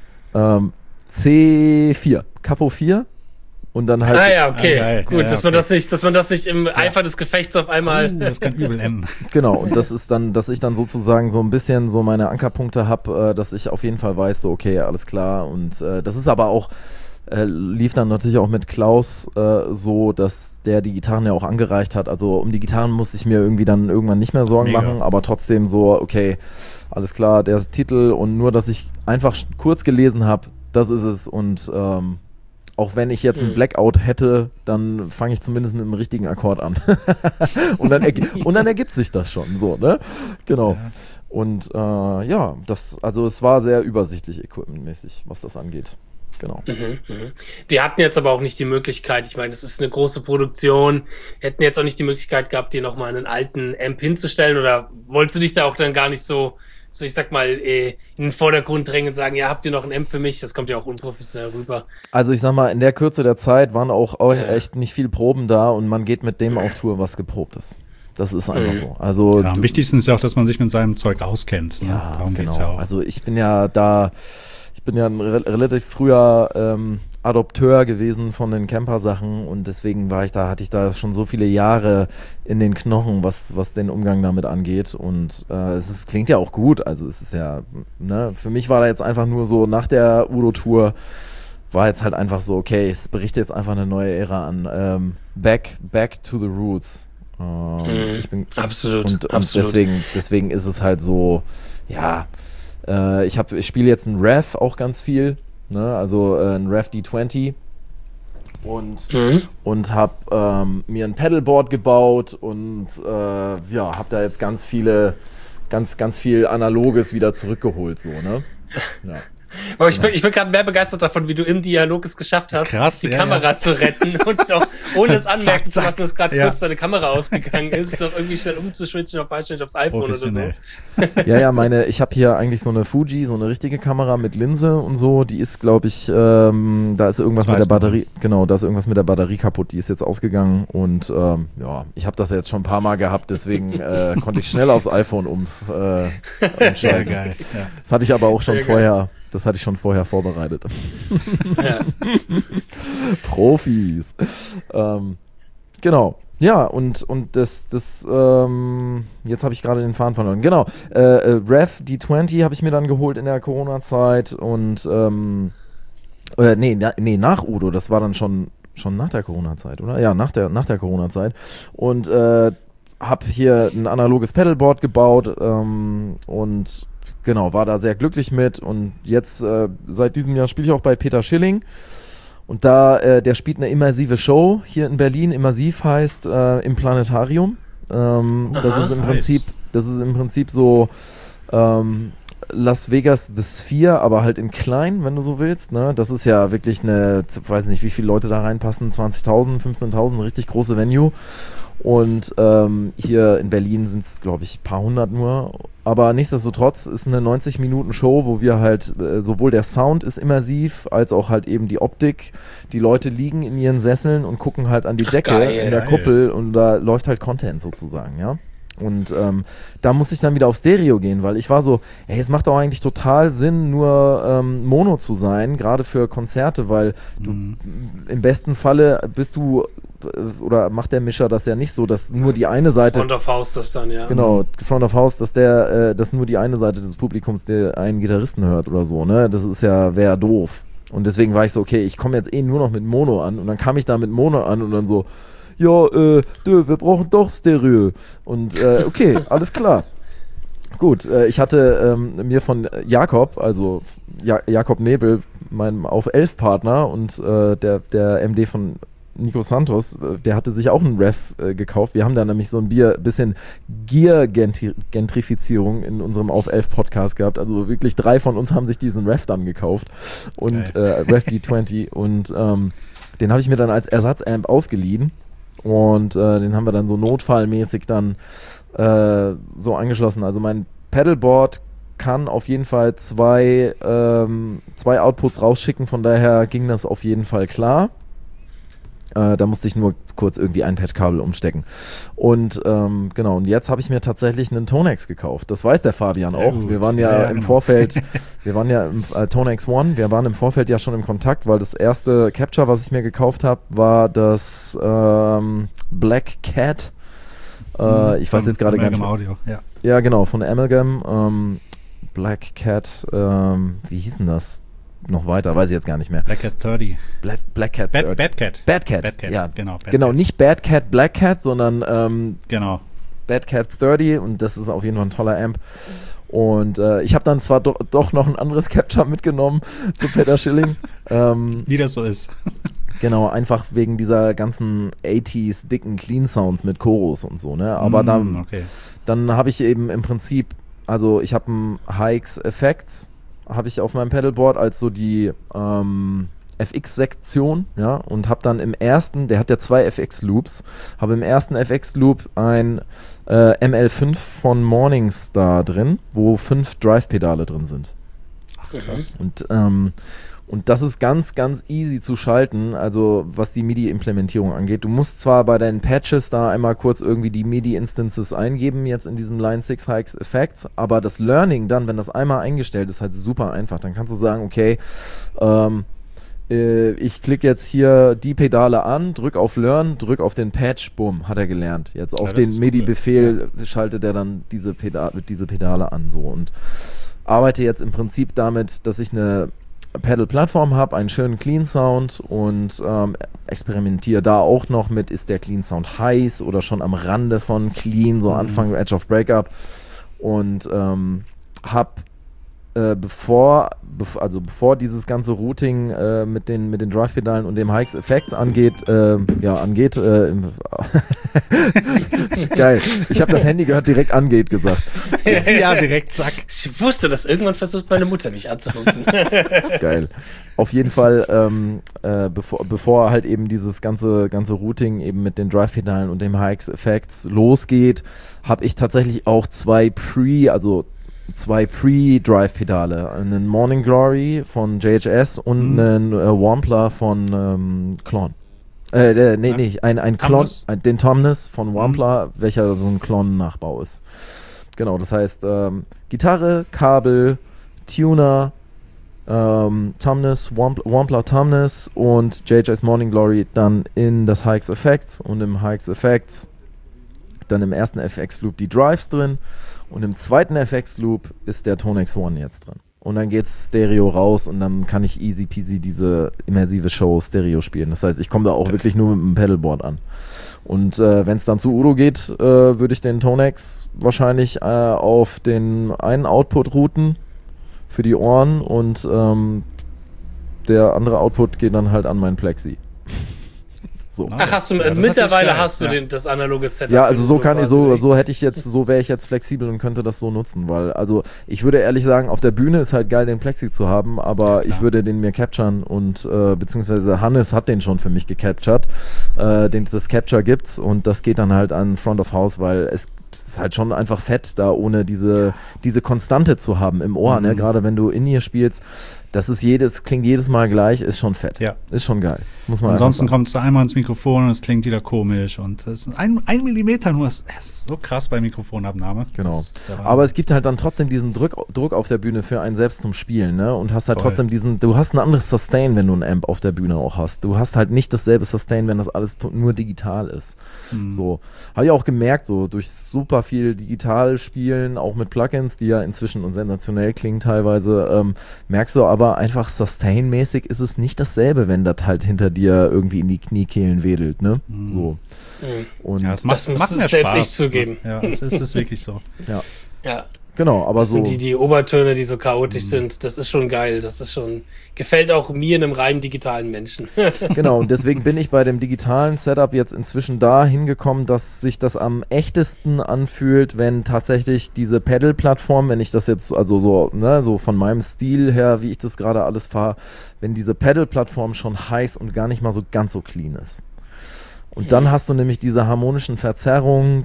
C4, Capo 4 und dann halt. Ah ja, okay, geil. gut, Ja, dass man das nicht im Eifer des Gefechts auf einmal. Das kann übel enden. Genau, und das ist dann, dass ich dann sozusagen so ein bisschen so meine Ankerpunkte habe, dass ich auf jeden Fall weiß, so okay, alles klar und das ist aber auch lief dann natürlich auch mit Klaus so, dass der die Gitarren ja auch angereicht hat. Also um die Gitarren musste ich mir irgendwie dann irgendwann nicht mehr Sorgen machen, aber trotzdem so, okay, alles klar, der Titel und nur, dass ich einfach kurz gelesen habe, das ist es und auch wenn ich jetzt einen Blackout hätte, dann fange ich zumindest mit dem richtigen Akkord an. und dann ergibt sich das schon so, ne? Genau. Ja. Und es war sehr übersichtlich equipmentmäßig, was das angeht. Genau. Die hatten jetzt aber auch nicht die Möglichkeit, ich meine, es ist eine große Produktion, hätten jetzt auch nicht die Möglichkeit gehabt, dir nochmal einen alten Amp hinzustellen, oder wolltest du dich da auch dann gar nicht so ich sag mal, in den Vordergrund drängen und sagen, ja, habt ihr noch ein Amp für mich? Das kommt ja auch unprofessionell rüber. Also ich sag mal, in der Kürze der Zeit waren auch echt nicht viel Proben da und man geht mit dem auf Tour, was geprobt ist. Das ist einfach so. Also am wichtigsten ist ja auch, dass man sich mit seinem Zeug auskennt. Ne? Ja, darum geht's ja auch. Also ich bin ja ein relativ früher Adopteur gewesen von den Camper-Sachen und deswegen hatte ich da schon so viele Jahre in den Knochen, was den Umgang damit angeht, und klingt ja auch gut, also es ist ja, ne, für mich war da jetzt einfach nur so, nach der Udo-Tour war jetzt halt einfach so, okay, es bricht jetzt einfach eine neue Ära an, back to the roots. Absolut. Und deswegen ist es halt so, ja, ich spiele jetzt einen Rev auch ganz viel, ne? Also ein Rev D20 und habe mir ein Pedalboard gebaut und habe da jetzt ganz viel Analoges wieder zurückgeholt, so, ne? Ja. Aber ich bin gerade mehr begeistert davon, wie du im Dialog es geschafft hast, die Kamera zu retten und noch, ohne es anmerken zu lassen, dass gerade kurz deine Kamera ausgegangen ist, noch irgendwie schnell umzuschwitchen aufs iPhone oder so. Ich habe hier eigentlich so eine Fuji, so eine richtige Kamera mit Linse und so, die ist, glaube ich, da ist irgendwas mit der Batterie, da ist irgendwas mit der Batterie kaputt, die ist jetzt ausgegangen und ich habe das jetzt schon ein paar Mal gehabt, deswegen konnte ich schnell aufs iPhone umsteigen. Geil. Ja. Das hatte ich aber auch schon vorher. Das hatte ich schon vorher vorbereitet. Ja. Profis. Genau. Ja, und das jetzt habe ich gerade den Faden verloren. Genau. Rev D20 habe ich mir dann geholt in der Corona-Zeit und nach Udo, das war dann schon nach der Corona-Zeit, oder? Ja, nach der Corona-Zeit. Und habe hier ein analoges Pedalboard gebaut und genau, war da sehr glücklich mit, und jetzt seit diesem Jahr spiele ich auch bei Peter Schilling, und der spielt eine immersive Show hier in Berlin. Immersiv heißt im Planetarium. Das ist im Prinzip so Las Vegas The Sphere, aber halt in klein, wenn du so willst, ne? Das ist ja wirklich weiß nicht, wie viele Leute da reinpassen, 20.000, 15.000, richtig große Venue. Und hier in Berlin sind es, glaube ich, ein paar hundert nur. Aber nichtsdestotrotz ist eine 90-Minuten-Show, wo wir halt, sowohl der Sound ist immersiv, als auch halt eben die Optik. Die Leute liegen in ihren Sesseln und gucken halt an die Decke in der Kuppel, und da läuft halt Content sozusagen, ja. Und da musste ich dann wieder auf Stereo gehen, weil ich war so, es macht doch eigentlich total Sinn, nur Mono zu sein, gerade für Konzerte, weil du im besten Falle bist du, oder macht der Mischer das ja nicht so, dass nur die eine Seite... Front of House das dann, ja. Genau, Front of House, dass nur die eine Seite des Publikums einen Gitarristen hört oder so, ne? Das wäre doof. Und deswegen war ich so, okay, ich komme jetzt nur noch mit Mono an, und dann kam ich da mit Mono an und dann so, ja, wir brauchen doch Stereo. Und okay, alles klar. Gut, ich hatte mir von Jakob, also Jakob Nebel, meinem Auf-11-Partner, und der MD von Nico Santos, der hatte sich auch einen Rev gekauft. Wir haben da nämlich so ein bisschen Gear-Gentrifizierung in unserem Auf-11-Podcast gehabt. Also wirklich 3 von uns haben sich diesen Rev dann gekauft. Und Rev D20. Und den habe ich mir dann als Ersatzamp ausgeliehen. Und den haben wir dann so notfallmäßig dann so angeschlossen. Also mein Pedalboard kann auf jeden Fall zwei Outputs rausschicken, von daher ging das auf jeden Fall klar. Da musste ich nur kurz irgendwie ein Patchkabel umstecken. Und genau, und jetzt habe ich mir tatsächlich einen Tonex gekauft. Das weiß der Fabian auch. Wir waren ja im Vorfeld, wir waren ja im Tonex One, wir waren im Vorfeld ja schon im Kontakt, weil das erste Capture, was ich mir gekauft habe, war das Black Cat. Ich weiß jetzt gerade gar nicht. Audio, ja, genau, von Amalgam. Black Cat, wie hieß denn das? Noch weiter, weiß ich jetzt gar nicht mehr. Black Cat 30. Black Cat 30. Bad Cat. Bad Cat, ja. Genau, nicht Bad Cat, Black Cat, sondern genau. Bad Cat 30, und das ist auf jeden Fall ein toller Amp. Und ich habe dann zwar doch noch ein anderes Capture mitgenommen zu Peter Schilling. Wie das so ist. Genau, einfach wegen dieser ganzen 80s dicken Clean Sounds mit Chorus und so, ne? Aber dann habe ich eben im Prinzip, also ich habe einen Hikes Effects, habe ich auf meinem Pedalboard als so die FX-Sektion, ja, und habe dann im ersten, der hat ja 2 FX-Loops, habe im ersten FX-Loop ein ML5 von Morningstar drin, wo 5 Drive-Pedale drin sind. Ach, krass. Und das ist ganz, ganz easy zu schalten, also was die MIDI-Implementierung angeht. Du musst zwar bei deinen Patches da einmal kurz irgendwie die MIDI-Instances eingeben, jetzt in diesem Line 6 Hikes Effects, aber das Learning dann, wenn das einmal eingestellt ist, halt super einfach. Dann kannst du sagen, okay, ich klicke jetzt hier die Pedale an, drück auf Learn, drück auf den Patch, bumm, hat er gelernt. Jetzt auf den MIDI-Befehl schaltet er dann diese Pedale an, so, und arbeite jetzt im Prinzip damit, dass ich eine Pedal-Plattform habe, einen schönen Clean Sound und experimentiere da auch noch mit, ist der Clean Sound heiß oder schon am Rande von Clean, so Anfang Edge of Breakup, und habe bevor dieses ganze Routing mit den Drive-Pedalen und dem Hikes Effects angeht, geil. Ich habe das Handy gehört, direkt angeht gesagt. Ja, direkt, zack. Ich wusste, dass irgendwann versucht meine Mutter mich anzurufen. Geil. Auf jeden Fall, bevor halt eben dieses ganze Routing eben mit den Drive-Pedalen und dem Hikes Effects losgeht, habe ich tatsächlich auch zwei Pre-Drive-Pedale, einen Morning Glory von JHS und einen Wampler von Klon. Ein Klon, den Tomness von Wampler, welcher so ein Klon-Nachbau ist. Genau, das heißt Gitarre, Kabel, Tuner, Tomness, Wampler Tomness und JHS Morning Glory dann in das Hikes Effects, und im Hikes Effects dann im ersten FX-Loop die Drives drin. Und im zweiten FX-Loop ist der Tonex One jetzt drin. Und dann geht's Stereo raus und dann kann ich easy peasy diese immersive Show Stereo spielen. Das heißt, ich komme da auch wirklich nur mit dem Pedalboard an. Und wenn es dann zu Udo geht, würde ich den Tonex wahrscheinlich auf den einen Output routen für die Ohren, und der andere Output geht dann halt an meinen Plexi. So. Ach, mittlerweile hast du das analoge Setup. Ja, also so wäre ich jetzt flexibel und könnte das so nutzen, weil, also ich würde ehrlich sagen, auf der Bühne ist halt geil, den Plexi zu haben, aber ich würde den mir capturen, und beziehungsweise Hannes hat den schon für mich gecaptured, das Capture gibt's, und das geht dann halt an Front of House, weil es ist halt schon einfach fett, da ohne diese Konstante zu haben im Ohr, ne? Gerade wenn du In-Ear spielst, klingt jedes Mal gleich, ist schon fett. Ja. Ist schon geil. Muss man ansonsten kommst du einmal ins Mikrofon und es klingt wieder komisch, und das ist ein Millimeter nur, das ist so krass bei Mikrofonabnahme. Genau. Aber es gibt halt dann trotzdem diesen Druck auf der Bühne für einen selbst zum Spielen, ne? Und hast halt trotzdem du hast ein anderes Sustain, wenn du ein Amp auf der Bühne auch hast. Du hast halt nicht dasselbe Sustain, wenn das alles nur digital ist. So. Habe ich auch gemerkt, so durch super viel digital spielen, auch mit Plugins, die ja inzwischen und sensationell klingen teilweise, merkst du aber einfach, Sustain-mäßig ist es nicht dasselbe, wenn das halt hinter dir irgendwie in die Kniekehlen wedelt, ne? So. Und das muss selbst ich zugeben. Ja, es ist wirklich so. Ja. Genau, aber das sind die Obertöne, die so chaotisch sind. Das ist schon geil. Gefällt auch mir, einem rein digitalen Menschen. Genau, und deswegen bin ich bei dem digitalen Setup jetzt inzwischen da hingekommen, dass sich das am echtesten anfühlt, wenn tatsächlich diese Pedal-Plattform, wenn ich das jetzt, also so von meinem Stil her, wie ich das gerade alles fahre, wenn diese Pedal-Plattform schon heiß und gar nicht mal so ganz so clean ist. Und dann hast du nämlich diese harmonischen Verzerrungen,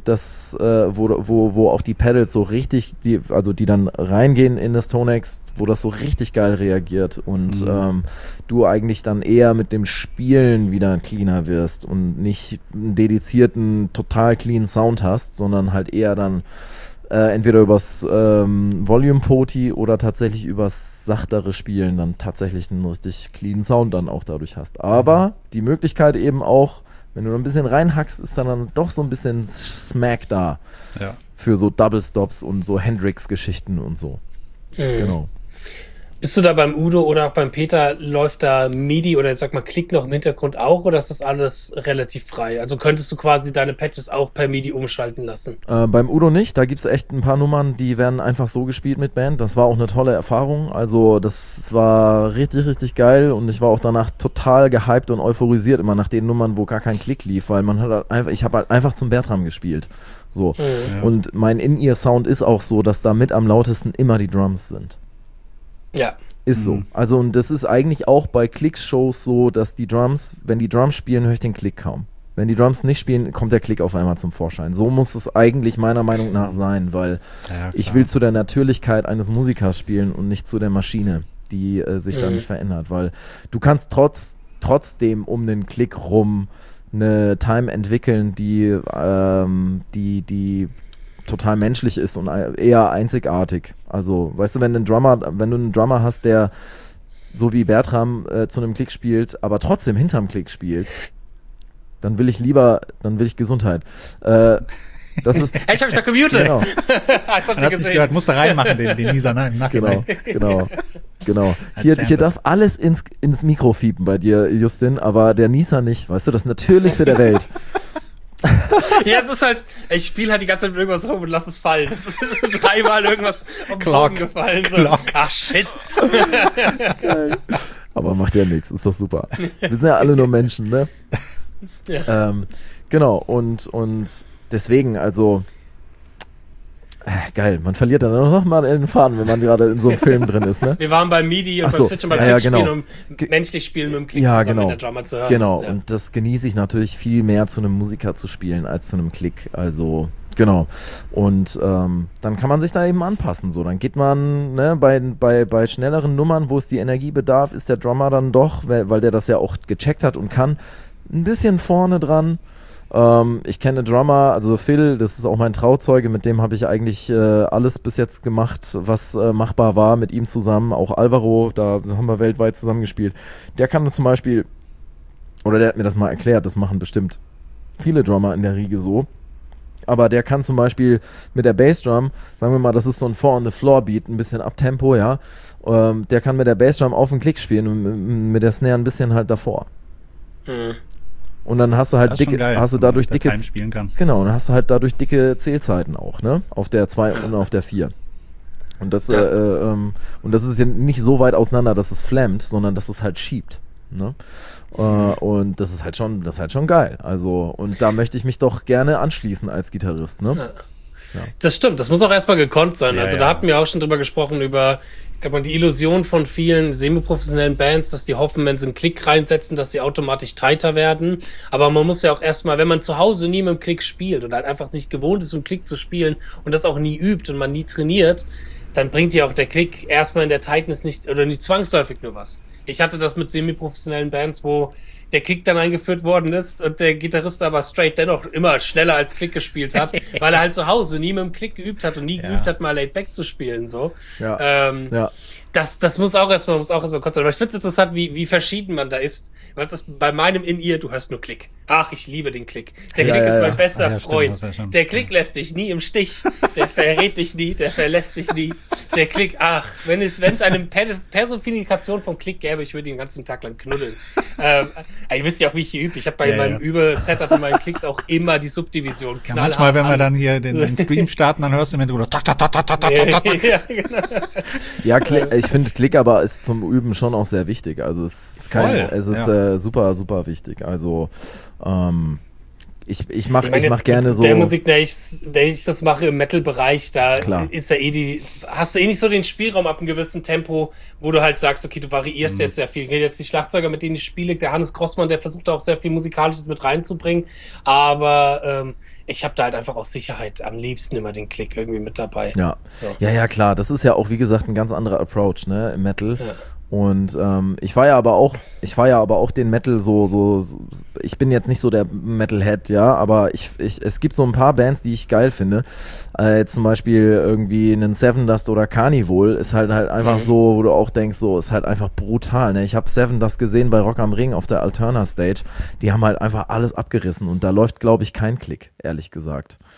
wo auch die Pedals so richtig, die dann reingehen in das Tonex, wo das so richtig geil reagiert, und du eigentlich dann eher mit dem Spielen wieder cleaner wirst und nicht einen dedizierten, total clean Sound hast, sondern halt eher dann entweder übers Volume Poti oder tatsächlich übers sachtere Spielen dann tatsächlich einen richtig clean Sound dann auch dadurch hast. Aber die Möglichkeit eben auch, wenn du noch ein bisschen reinhackst, ist dann doch so ein bisschen Smack da. Ja. Für so Double Stops und so Hendrix-Geschichten und so. Genau. Bist du da beim Udo oder auch beim Peter, läuft da MIDI oder sag mal Klick noch im Hintergrund auch oder ist das alles relativ frei? Also könntest du quasi deine Patches auch per MIDI umschalten lassen? Beim Udo nicht, da gibt es echt ein paar Nummern, die werden einfach so gespielt mit Band. Das war auch eine tolle Erfahrung, also das war richtig, richtig geil und ich war auch danach total gehypt und euphorisiert immer nach den Nummern, wo gar kein Klick lief, weil man hat halt einfach, ich habe halt einfach zum Bertram gespielt. So. Mhm. Und mein In-Ear-Sound ist auch so, dass da mit am lautesten immer die Drums sind. Ja. Ist so. Also und das ist eigentlich auch bei Klick-Shows so, dass die Drums, wenn die Drums spielen, höre ich den Klick kaum. Wenn die Drums nicht spielen, kommt der Klick auf einmal zum Vorschein. So muss es eigentlich meiner Meinung nach sein, weil ich will zu der Natürlichkeit eines Musikers spielen und nicht zu der Maschine, die sich da nicht verändert, weil du kannst trotzdem um den Klick rum eine Time entwickeln, die total menschlich ist und eher einzigartig. Also, weißt du, wenn du einen Drummer hast, der so wie Bertram zu einem Klick spielt, aber trotzdem hinterm Klick spielt, dann will ich Gesundheit. Das ist, Hey, ich hab mich da gemutet. Genau. Das habt ihr Hast gesehen. nicht gehört, musst du reinmachen, den Nieser im Nachhinein. Genau. Hier darf alles ins Mikro fiepen bei dir, Justin, aber der Nieser nicht. Weißt du, das Natürlichste der Welt. Ja, es ist halt, ich spiele halt die ganze Zeit mit irgendwas rum und lass es fallen. Es ist dreimal irgendwas auf den Boden gefallen. So. Ach, shit. Geil. Aber macht ja nichts, ist doch super. Wir sind ja alle nur Menschen, ne? Ja. Genau, und deswegen, also geil, man verliert dann noch mal den Faden, wenn man gerade in so einem Film drin ist, ne? Wir waren beim MIDI und Ach beim so, Switch und beim ja, Klickspielen genau. und menschlich spielen mit dem Klick Ja, zusammen genau. mit der Drummer zu hören. Genau, Ja. und das genieße ich natürlich viel mehr, zu einem Musiker zu spielen, als zu einem Klick. Also, genau. Und dann kann man sich da eben anpassen. So, dann geht man, ne, bei schnelleren Nummern, wo es die Energie bedarf, ist der Drummer dann doch, weil der das ja auch gecheckt hat und kann, ein bisschen vorne dran. Ich kenne Drummer, also Phil, das ist auch mein Trauzeuge, mit dem habe ich eigentlich alles bis jetzt gemacht, was machbar war, mit ihm zusammen. Auch Alvaro, da haben wir weltweit zusammengespielt. Der kann zum Beispiel, oder der hat mir das mal erklärt, das machen bestimmt viele Drummer in der Riege so. Aber der kann zum Beispiel mit der Bassdrum, sagen wir mal, das ist so ein Four-on-the-Floor-Beat, ein bisschen Abtempo, ja. Der kann mit der Bassdrum auf den Klick spielen und mit der Snare ein bisschen halt davor. Mhm. Und dann hast du halt Das ist schon geil, hast du dadurch wenn man dicke, Time spielen kann. genau, und dann hast du halt dadurch dicke Zählzeiten auch, ne? Auf der 2 und auf der 4. Und das, und das ist ja nicht so weit auseinander, dass es flammt, sondern dass es halt schiebt, ne? Und das ist halt schon geil. Also, und da möchte ich mich doch gerne anschließen als Gitarrist, ne? Ja. Das stimmt, das muss auch erstmal gekonnt sein. Ja, also ja. da hatten wir auch schon drüber gesprochen, über, ich glaube, die Illusion von vielen semi-professionellen Bands, dass die hoffen, wenn sie einen Klick reinsetzen, dass sie automatisch tighter werden. Aber man muss ja auch erstmal, wenn man zu Hause nie mit dem Klick spielt und halt einfach sich gewohnt ist, mit dem Klick zu spielen und das auch nie übt und man nie trainiert, dann bringt ja auch der Klick erstmal in der Tightness nicht, oder nicht zwangsläufig nur was. Ich hatte das mit semi-professionellen Bands, wo der Klick dann eingeführt worden ist und der Gitarrist aber straight dennoch immer schneller als Klick gespielt hat, weil er halt zu Hause nie mit dem Klick geübt hat und nie geübt hat, mal Laid Back zu spielen, so. Ja. Das muss auch erstmal kurz sein. Aber ich finde es interessant, wie verschieden man da ist. Was ist bei meinem In-Ear, du hörst nur Klick. Ach, ich liebe den Klick. Der Klick ist mein bester Freund. Stimmt, der Klick lässt dich nie im Stich. Der verrät dich nie, der verlässt dich nie. Der Klick, ach, wenn es eine Personifikation vom Klick gäbe, ich würde ihn den ganzen Tag lang knuddeln. Ihr wisst ja auch, wie ich hier übe. Ich habe bei meinem Übe-Setup in meinen Klicks auch immer die Subdivision. Ja, manchmal, wenn wir dann hier den Stream starten, dann hörst du im Hintergrund tak, tak, tak, tak, tak, tak, tak, tak. Ja, genau. Ja, ich finde Klick aber ist zum Üben schon auch sehr wichtig. Also es ist super, super wichtig. Also ich mach gerne so. Der Musik, der ich das mache im Metal-Bereich, da Klar. ist ja hast du nicht so den Spielraum ab einem gewissen Tempo, wo du halt sagst, okay, du variierst jetzt sehr viel. Jetzt die Schlagzeuger, mit denen ich spiele, der Hannes Grossmann, der versucht da auch sehr viel Musikalisches mit reinzubringen, aber ich habe da halt einfach aus Sicherheit am liebsten immer den Klick irgendwie mit dabei. Ja. So. Ja, klar. Das ist ja auch, wie gesagt, ein ganz anderer Approach, ne, im Metal. Ja. Und ich war ja aber auch den Metal so, ich bin jetzt nicht so der Metalhead, ja, aber es gibt so ein paar Bands, die ich geil finde. Jetzt zum Beispiel irgendwie einen Seven Dust oder Carnival ist halt einfach so, wo du auch denkst, so, ist halt einfach brutal, ne. Ich habe Seven Dust gesehen bei Rock am Ring auf der Alterna Stage. Die haben halt einfach alles abgerissen und da läuft, glaube ich, kein Klick, ehrlich gesagt.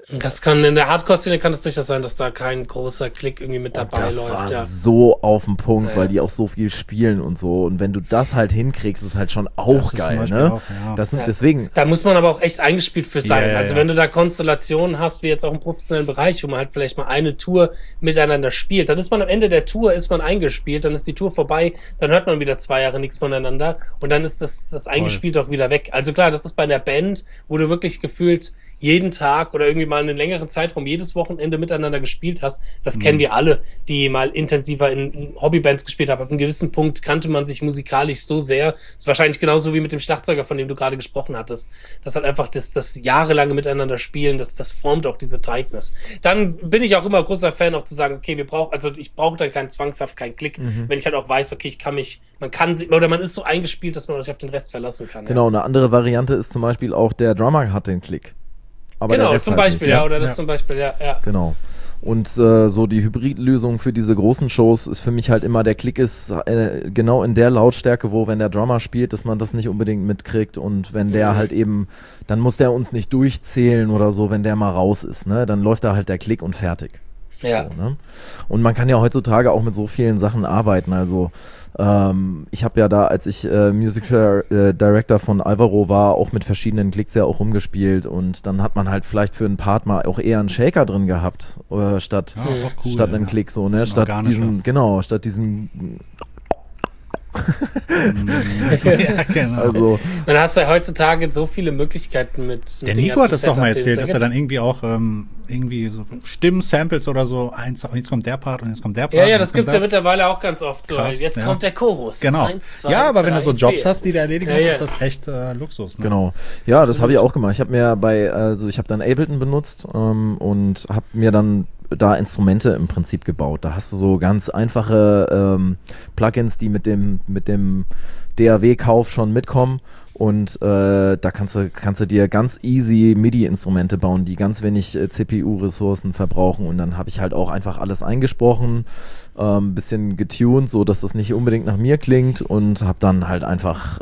Das kann in der Hardcore-Szene kann es durchaus sein, dass da kein großer Klick irgendwie mit dabei das läuft. War ja. so auf den Punkt, weil die auch so viel spielen und so. Und wenn du das halt hinkriegst, ist halt schon auch geil, ne? Auch, ja. Das sind deswegen. Da muss man aber auch echt eingespielt für sein. Ja, also wenn du da Konstellationen hast, wie jetzt auch im professionellen Bereich, wo man halt vielleicht mal eine Tour miteinander spielt, dann ist man am Ende der Tour, ist man eingespielt, dann ist die Tour vorbei, dann hört man wieder 2 Jahre nichts voneinander und dann ist das eingespielt auch wieder weg. Also klar, das ist bei einer Band, wo du wirklich gefühlt jeden Tag oder irgendwie mal einen längeren Zeitraum jedes Wochenende miteinander gespielt hast. Das kennen wir alle, die mal intensiver in Hobbybands gespielt haben. Ab einem gewissen Punkt kannte man sich musikalisch so sehr. Das ist wahrscheinlich genauso wie mit dem Schlagzeuger, von dem du gerade gesprochen hattest. Das hat einfach das jahrelange miteinander spielen, das formt auch diese Tightness. Dann bin ich auch immer großer Fan, auch zu sagen, okay, ich brauche dann keinen zwangshaft keinen Klick, wenn ich halt auch weiß, okay, man ist so eingespielt, dass man sich auf den Rest verlassen kann. Genau, eine andere Variante ist zum Beispiel auch, der Drummer hat den Klick. Aber genau, zum Beispiel, nicht, oder das zum Beispiel, ja. Genau. Und so die Hybridlösung für diese großen Shows ist für mich halt immer, der Klick ist genau in der Lautstärke, wo, wenn der Drummer spielt, dass man das nicht unbedingt mitkriegt und wenn der halt eben, dann muss der uns nicht durchzählen oder so, wenn der mal raus ist, ne? Dann läuft da halt der Klick und fertig. Ja. So, ne? Und man kann ja heutzutage auch mit so vielen Sachen arbeiten, also ich habe ja da, als ich Musical Director von Alvaro war, auch mit verschiedenen Klicks ja auch rumgespielt und dann hat man halt vielleicht für einen Part mal auch eher einen Shaker drin gehabt, statt einem Klick so, ne? Statt diesem Ja, genau. Also, dann hast du ja heutzutage so viele Möglichkeiten mit der dem Nico hat das ganzen doch mal Setup, erzählt, den es dass er dann irgendwie auch irgendwie so Stimmen-Samples oder so, jetzt kommt der Part und jetzt kommt der Part. Ja, das gibt's ja mittlerweile auch ganz oft so. Krass, Jetzt kommt der Chorus. Genau. 1, 2, ja, aber wenn 3, du so Jobs 4. hast, die du erledigen musst, ist das echt Luxus. Ne? Genau. Ja, das habe ich auch gemacht. Ich habe mir ich habe dann Ableton benutzt und habe mir dann da Instrumente im Prinzip gebaut. Da hast du so ganz einfache Plugins, die mit dem DAW-Kauf schon mitkommen und da kannst du dir ganz easy MIDI-Instrumente bauen, die ganz wenig CPU-Ressourcen verbrauchen und dann habe ich halt auch einfach alles eingesprochen, ein bisschen getuned, so dass das nicht unbedingt nach mir klingt und habe dann halt einfach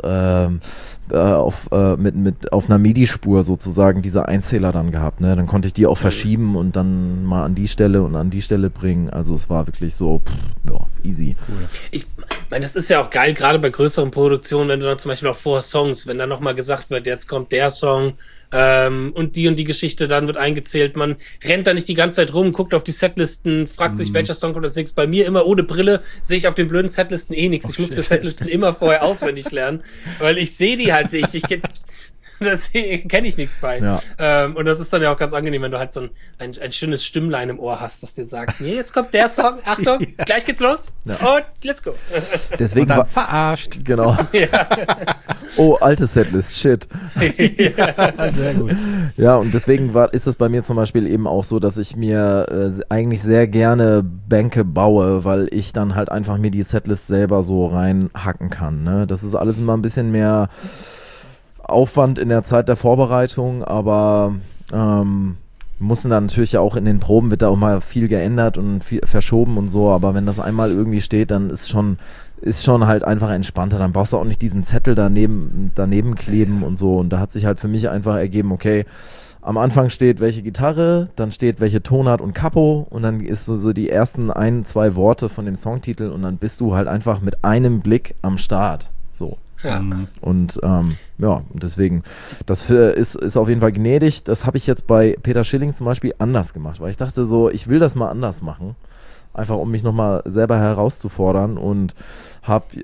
auf einer MIDI-Spur sozusagen diese Einzähler dann gehabt, ne? Dann konnte ich die auch verschieben und dann mal an die Stelle und an die Stelle bringen. Also es war wirklich so, easy. Cool. Ich meine, das ist ja auch geil, gerade bei größeren Produktionen, wenn du dann zum Beispiel auch vor Songs, wenn dann nochmal gesagt wird, jetzt kommt der Song und die Geschichte, dann wird eingezählt. Man rennt da nicht die ganze Zeit rum, guckt auf die Setlisten, fragt sich, welcher Song kommt als nächstes. Bei mir immer ohne Brille sehe ich auf den blöden Setlisten nichts. Ich muss mir Setlisten immer vorher auswendig lernen, weil ich sehe die halt nicht. Das kenne ich nichts bei. Ja. Und das ist dann ja auch ganz angenehm, wenn du halt so ein schönes Stimmlein im Ohr hast, das dir sagt, nee, jetzt kommt der Song, Achtung, gleich geht's los und let's go. Deswegen und dann verarscht. Genau. Ja. Oh, alte Setlist, shit. Ja, sehr gut. Ja, und deswegen ist es bei mir zum Beispiel eben auch so, dass ich mir eigentlich sehr gerne Bänke baue, weil ich dann halt einfach mir die Setlist selber so reinhacken kann. Ne? Das ist alles immer ein bisschen mehr Aufwand in der Zeit der Vorbereitung, aber mussten dann natürlich ja auch in den Proben wird da auch mal viel geändert und viel verschoben und so, aber wenn das einmal irgendwie steht, dann ist schon halt einfach entspannter, dann brauchst du auch nicht diesen Zettel daneben kleben und so und da hat sich halt für mich einfach ergeben, okay, am Anfang steht welche Gitarre, dann steht welche Tonart und Capo und dann ist so die ersten 1-2 Worte von dem Songtitel und dann bist du halt einfach mit einem Blick am Start, so. Ja. Und deswegen, das ist auf jeden Fall gnädig. Das habe ich jetzt bei Peter Schilling zum Beispiel anders gemacht, weil ich dachte so, ich will das mal anders machen, einfach um mich nochmal selber herauszufordern und habe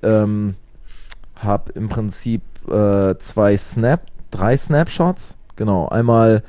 im Prinzip 3 Snapshots, genau, einmal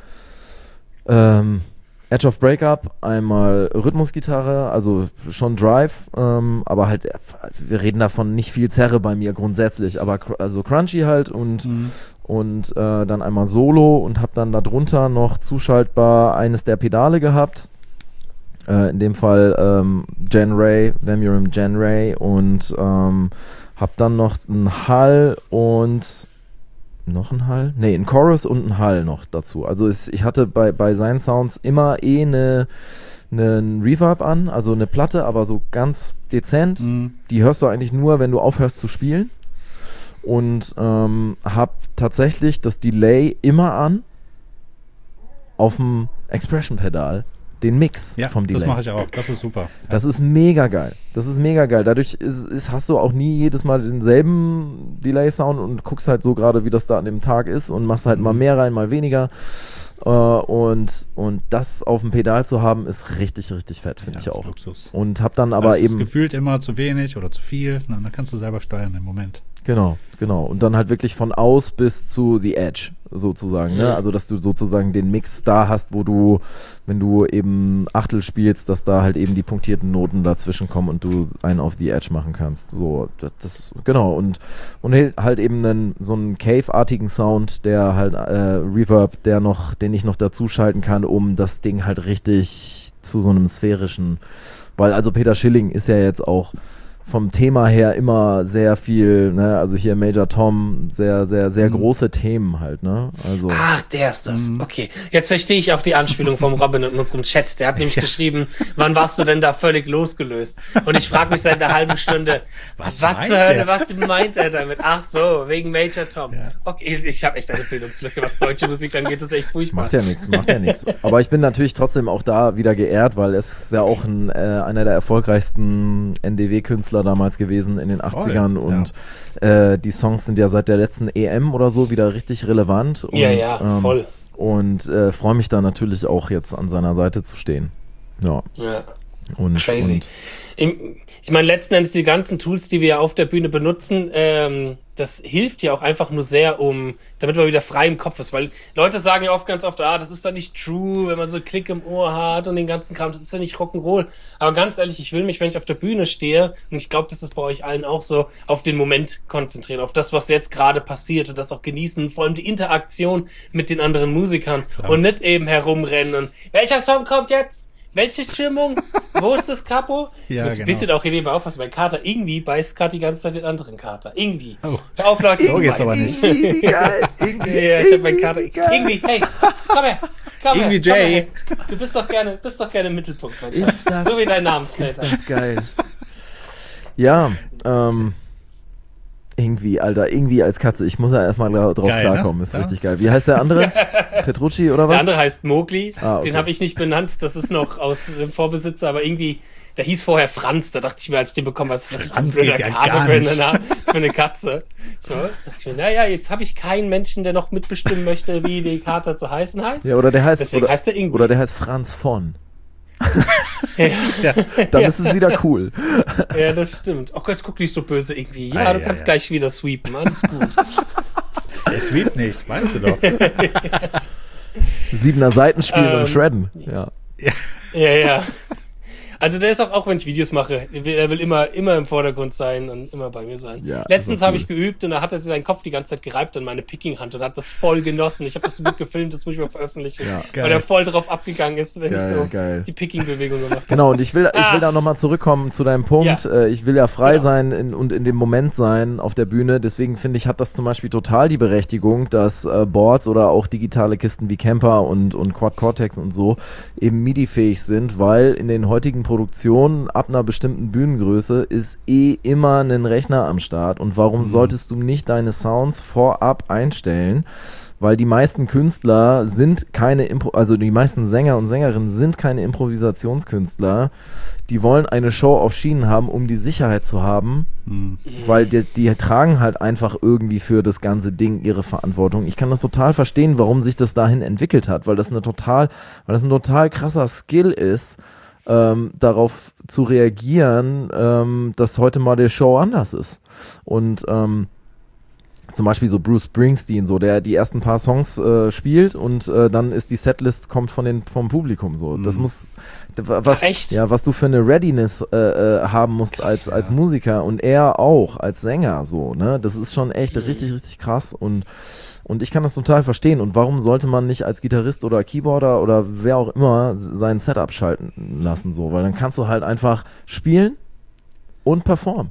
Edge of Breakup, einmal Rhythmusgitarre, also schon Drive, aber halt, wir reden davon nicht viel Zerre bei mir grundsätzlich, aber also Crunchy halt und dann einmal Solo und habe dann darunter noch zuschaltbar eines der Pedale gehabt, in dem Fall Gen Ray, Vemium Gen Ray und habe dann noch einen Hall und noch ein Hall? Ne, ein Chorus und ein Hall noch dazu. Also ich hatte bei seinen Sounds immer einen Reverb an, also eine Platte, aber so ganz dezent. Die hörst du eigentlich nur, wenn du aufhörst zu spielen. Und hab tatsächlich das Delay immer an auf dem Expression-Pedal den Mix vom Delay. Das mache ich auch. Das ist super. Das ist mega geil. Dadurch hast du auch nie jedes Mal denselben Delay-Sound und guckst halt so gerade, wie das da an dem Tag ist und machst halt mal mehr rein, mal weniger. Und das auf dem Pedal zu haben, ist richtig, richtig fett, finde ich auch. Luxus. Und hab dann aber das eben... ist gefühlt immer zu wenig oder zu viel. Dann kannst du selber steuern im Moment. Genau. Und dann halt wirklich von aus bis zu the edge, sozusagen. Ne? Also, dass du sozusagen den Mix da hast, wo du, wenn du eben Achtel spielst, dass da halt eben die punktierten Noten dazwischen kommen und du einen auf the edge machen kannst. So, genau. Und halt eben so einen Cave-artigen Sound, der halt Reverb, den ich noch dazu schalten kann, um das Ding halt richtig zu so einem sphärischen, weil also Peter Schilling ist ja jetzt auch vom Thema her immer sehr viel, ne, also hier Major Tom, sehr, sehr, sehr große Themen halt, ne, also. Ach, der ist das, okay. Jetzt verstehe ich auch die Anspielung vom Robin in unserem Chat, der hat nämlich geschrieben, wann warst du denn da völlig losgelöst? Und ich frage mich seit einer halben Stunde, was zur Hölle, was meint er damit? Ach so, wegen Major Tom. Ja. Okay, ich habe echt eine Bildungslücke, was deutsche Musik angeht, das ist echt furchtbar. Macht ja nichts. Aber ich bin natürlich trotzdem auch da wieder geehrt, weil es ist ja auch einer der erfolgreichsten NDW-Künstler damals gewesen in den 80ern und die Songs sind ja seit der letzten EM oder so wieder richtig relevant. Und, voll. Und freue mich da natürlich auch jetzt an seiner Seite zu stehen. Ja. Und, crazy. Ich meine, letzten Endes die ganzen Tools, die wir ja auf der Bühne benutzen, das hilft ja auch einfach nur sehr, damit man wieder frei im Kopf ist, weil Leute sagen ja ganz oft, das ist doch nicht true, wenn man so Klick im Ohr hat und den ganzen Kram, das ist ja nicht Rock'n'Roll. Aber ganz ehrlich, ich will mich, wenn ich auf der Bühne stehe, und ich glaube, das ist bei euch allen auch so, auf den Moment konzentrieren, auf das, was jetzt gerade passiert und das auch genießen, vor allem die Interaktion mit den anderen Musikern und nicht eben herumrennen und welcher Song kommt jetzt? Welche Stimmung? Wo ist das Kapo? Ich muss ein bisschen auch hier nebenbei aufpassen. Mein Kater irgendwie beißt gerade die ganze Zeit den anderen Kater. Irgendwie. Oh. Hör auf, Leute, so geht's aber nicht. Geil. Ja, ich hab meinen Kater. Irgendwie, hey, komm her. Irgendwie Jay. Du bist doch gerne im Mittelpunkt, mein Schatz. So wie dein Namensvetter. Ist das geil. Ja, irgendwie als Katze. Ich muss ja erstmal drauf klarkommen. Ne? Ist richtig geil. Wie heißt der andere? Petrucci oder was? Der andere heißt Mowgli. Okay. Den habe ich nicht benannt. Das ist noch aus dem Vorbesitzer, aber irgendwie, der hieß vorher Franz. Da dachte ich mir, als ich den bekommen habe, was ist das für ein blöder Kater für eine Katze? So, dachte ich mir, naja, jetzt habe ich keinen Menschen, der noch mitbestimmen möchte, wie die Kater zu heißen heißt. Ja, oder der heißt, deswegen heißt der irgendwie. Oder der heißt Franz von. Ja. Dann ist es wieder cool. Ja, das stimmt. Oh Gott, jetzt guck nicht so böse irgendwie. Ja, du kannst gleich wieder sweepen. Alles gut. Er sweept nicht, weißt du doch. 7er Seiten spielen und shredden. Ja. Also der ist auch wenn ich Videos mache, er will immer im Vordergrund sein und immer bei mir sein. Ja, letztens habe ich geübt und da hat er seinen Kopf die ganze Zeit gereibt an meine Picking-Hand und hat das voll genossen. Ich habe das gut gefilmt, das muss ich mal veröffentlichen, weil er voll drauf abgegangen ist, wenn ich so die Picking-Bewegung gemacht habe. Genau, und ich will da nochmal zurückkommen zu deinem Punkt. Ja. Ich will ja frei sein und in dem Moment sein auf der Bühne. Deswegen finde ich, hat das zum Beispiel total die Berechtigung, dass Boards oder auch digitale Kisten wie Kemper und Quad Cortex und so eben MIDI-fähig sind, weil in den heutigen Produktion ab einer bestimmten Bühnengröße ist immer ein Rechner am Start. Und warum solltest du nicht deine Sounds vorab einstellen? Weil die meisten Künstler sind also die meisten Sänger und Sängerinnen sind keine Improvisationskünstler. Die wollen eine Show auf Schienen haben, um die Sicherheit zu haben, weil die tragen halt einfach irgendwie für das ganze Ding ihre Verantwortung. Ich kann das total verstehen, warum sich das dahin entwickelt hat, weil das ein total krasser Skill ist, darauf zu reagieren, dass heute mal die Show anders ist. Und zum Beispiel so Bruce Springsteen, so der die ersten paar Songs spielt und dann ist die Setlist kommt vom Publikum so. Das muss was du für eine Readiness haben musst als Musiker und er auch als Sänger so, ne? Das ist schon echt richtig, richtig krass und ich kann das total verstehen. Und warum sollte man nicht als Gitarrist oder Keyboarder oder wer auch immer sein Setup schalten lassen so? Weil dann kannst du halt einfach spielen und performen.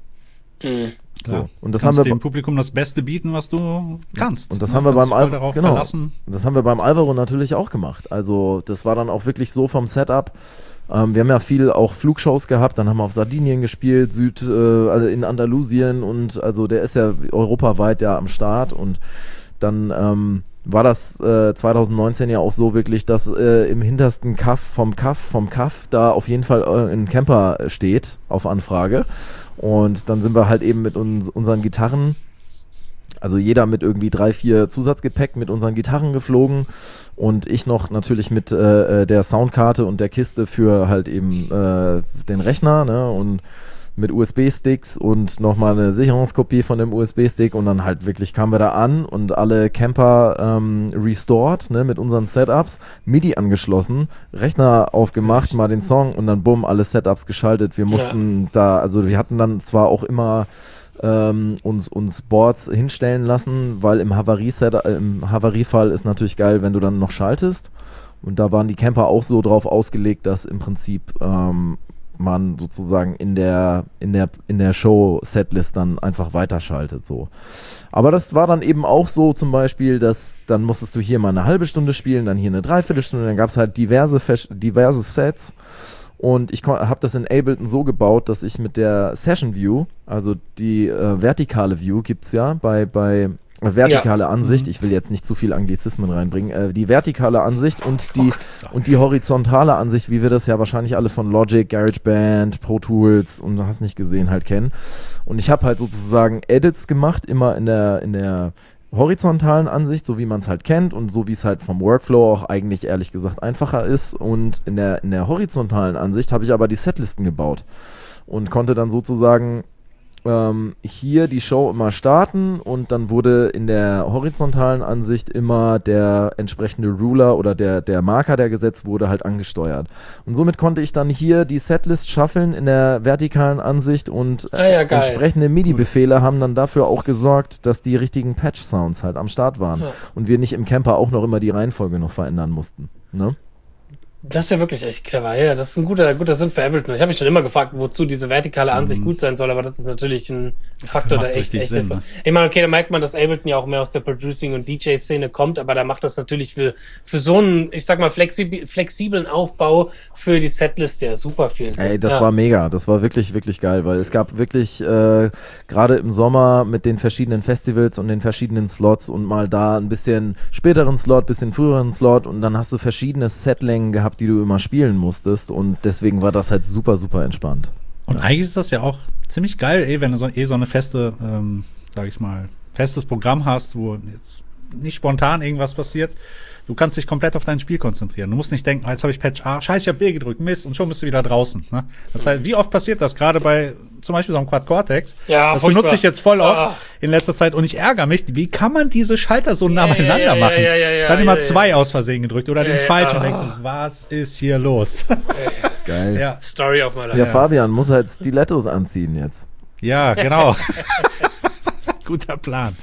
So. Und das haben wir dem Publikum das Beste bieten, was du kannst. Und das haben wir beim Das haben wir beim Alvaro natürlich auch gemacht. Also das war dann auch wirklich so vom Setup. Wir haben ja viel auch Flugshows gehabt, dann haben wir auf Sardinien gespielt, also in Andalusien und also der ist ja europaweit ja am Start und dann war das 2019 ja auch so wirklich, dass im hintersten Kaff vom Kaff da auf jeden Fall ein Camper steht auf Anfrage. Und dann sind wir halt eben mit unseren Gitarren, also jeder mit irgendwie 3-4 Zusatzgepäck mit unseren Gitarren geflogen und ich noch natürlich mit der Soundkarte und der Kiste für halt eben den Rechner, ne, und mit USB-Sticks und nochmal eine Sicherungskopie von dem USB-Stick und dann halt wirklich kamen wir da an und alle Camper restored, ne, mit unseren Setups, MIDI angeschlossen, Rechner aufgemacht, mal den Song und dann bumm, alle Setups geschaltet. Wir mussten also wir hatten dann zwar auch immer uns Boards hinstellen lassen, weil im Havariefall ist natürlich geil, wenn du dann noch schaltest und da waren die Camper auch so drauf ausgelegt, dass im Prinzip man sozusagen in der Show-Setlist dann einfach weiterschaltet, so. Aber das war dann eben auch so zum Beispiel, dass dann musstest du hier mal eine halbe Stunde spielen, dann hier eine Dreiviertelstunde, dann gab es halt diverse Sets und ich habe das in Ableton so gebaut, dass ich mit der Session View, also die vertikale View gibt's ja bei vertikale Ansicht, ich will jetzt nicht zu viel Anglizismen reinbringen, die vertikale Ansicht und die horizontale Ansicht, wie wir das ja wahrscheinlich alle von Logic, GarageBand, Pro Tools und hast nicht gesehen halt kennen. Und ich habe halt sozusagen Edits gemacht, immer in der horizontalen Ansicht, so wie man es halt kennt und so wie es halt vom Workflow auch eigentlich ehrlich gesagt einfacher ist. Und in der horizontalen Ansicht habe ich aber die Setlisten gebaut und konnte dann sozusagen hier die Show immer starten und dann wurde in der horizontalen Ansicht immer der entsprechende Ruler oder der Marker, der gesetzt wurde, halt angesteuert. Und somit konnte ich dann hier die Setlist shuffeln in der vertikalen Ansicht und entsprechende MIDI-Befehle haben dann dafür auch gesorgt, dass die richtigen Patch-Sounds halt am Start waren und wir nicht im Camper auch noch immer die Reihenfolge noch verändern mussten. Ne? Das ist ja wirklich echt clever. Ja, das ist ein guter Sinn für Ableton. Ich habe mich schon immer gefragt, wozu diese vertikale Ansicht gut sein soll, aber das ist natürlich ein Faktor, der echt Sinn, ne? Ich meine, okay, da merkt man, dass Ableton ja auch mehr aus der Producing- und DJ-Szene kommt, aber da macht das natürlich für so einen, ich sag mal, flexiblen Aufbau für die Setlist ja super viel Sinn. Ey, das war mega. Das war wirklich, wirklich geil, weil es gab wirklich gerade im Sommer mit den verschiedenen Festivals und den verschiedenen Slots und mal da ein bisschen späteren Slot, bisschen früheren Slot und dann hast du verschiedene Setlängen gehabt, die du immer spielen musstest und deswegen war das halt super, super entspannt. Und eigentlich ist das ja auch ziemlich geil, wenn du so eine feste, sag ich mal, festes Programm hast, wo jetzt nicht spontan irgendwas passiert. Du kannst dich komplett auf dein Spiel konzentrieren. Du musst nicht denken, jetzt habe ich Patch A, scheiße, ich habe B gedrückt, Mist, und schon bist du wieder draußen. Ne? Das heißt, wie oft passiert das? Gerade bei zum Beispiel so einem Quad Cortex. Ja, das furchtbar. Benutze ich jetzt voll oft in letzter Zeit und ich ärgere mich. Wie kann man diese Schalter so nah beieinander machen? Dann immer zwei aus Versehen gedrückt oder den falschen und denkst, was ist hier los? Geil. Ja. Story of my life. Ja, Fabian muss halt Stilettos anziehen jetzt. Ja, genau. Guter Plan.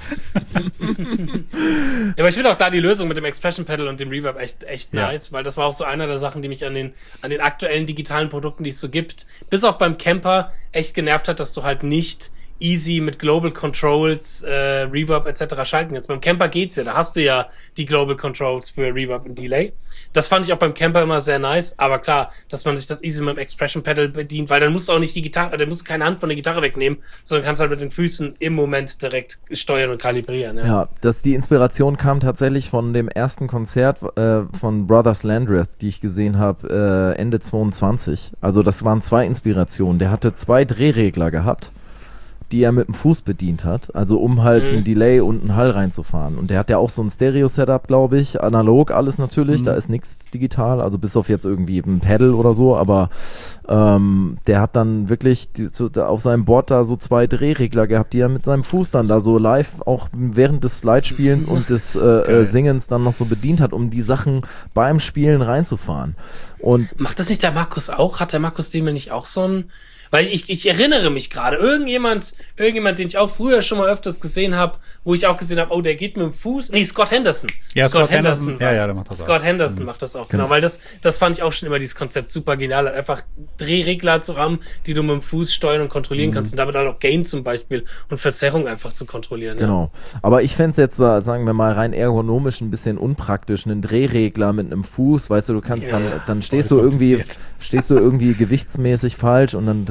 Ja, aber ich finde auch da die Lösung mit dem Expression Pedal und dem Reverb echt nice, weil das war auch so einer der Sachen, die mich an den aktuellen digitalen Produkten, die es so gibt, bis auf beim Camper echt genervt hat, dass du halt nicht easy mit Global Controls, Reverb etc. schalten kannst. Beim Camper geht's ja, da hast du ja die Global Controls für Reverb und Delay. Das fand ich auch beim Camper immer sehr nice, aber klar, dass man sich das easy mit dem Expression Pedal bedient, weil dann musst du auch nicht die Gitarre, dann musst du keine Hand von der Gitarre wegnehmen, sondern kannst halt mit den Füßen im Moment direkt steuern und kalibrieren. Ja, die Inspiration kam tatsächlich von dem ersten Konzert von Brothers Landreth, die ich gesehen habe, Ende 22. Also das waren 2 Inspirationen. Der hatte 2 Drehregler gehabt, die er mit dem Fuß bedient hat, also um halt ein Delay und einen Hall reinzufahren. Und der hat ja auch so ein Stereo-Setup, glaube ich, analog alles natürlich, da ist nichts digital, also bis auf jetzt irgendwie ein Pedal oder so, aber der hat dann wirklich auf seinem Board da so 2 Drehregler gehabt, die er mit seinem Fuß dann da so live auch während des Slide-Spielens und des Singens dann noch so bedient hat, um die Sachen beim Spielen reinzufahren. Und macht das nicht der Markus auch? Hat der Markus Demel nicht auch so ein... Weil ich erinnere mich gerade, irgendjemand, den ich auch früher schon mal öfters gesehen habe, wo ich auch gesehen habe, oh, der geht mit dem Fuß. Nee, Scott Henderson. Ja, Scott Henderson. Ja, der macht das Scott auch. Henderson macht das auch, genau. Weil das fand ich auch schon immer dieses Konzept super genial. Einfach Drehregler zu haben, die du mit dem Fuß steuern und kontrollieren kannst und damit auch Gain zum Beispiel und Verzerrung einfach zu kontrollieren. Genau. Ja. Aber ich fänd's jetzt, sagen wir mal, rein ergonomisch ein bisschen unpraktisch, einen Drehregler mit einem Fuß, weißt du kannst dann stehst du irgendwie gewichtsmäßig falsch und dann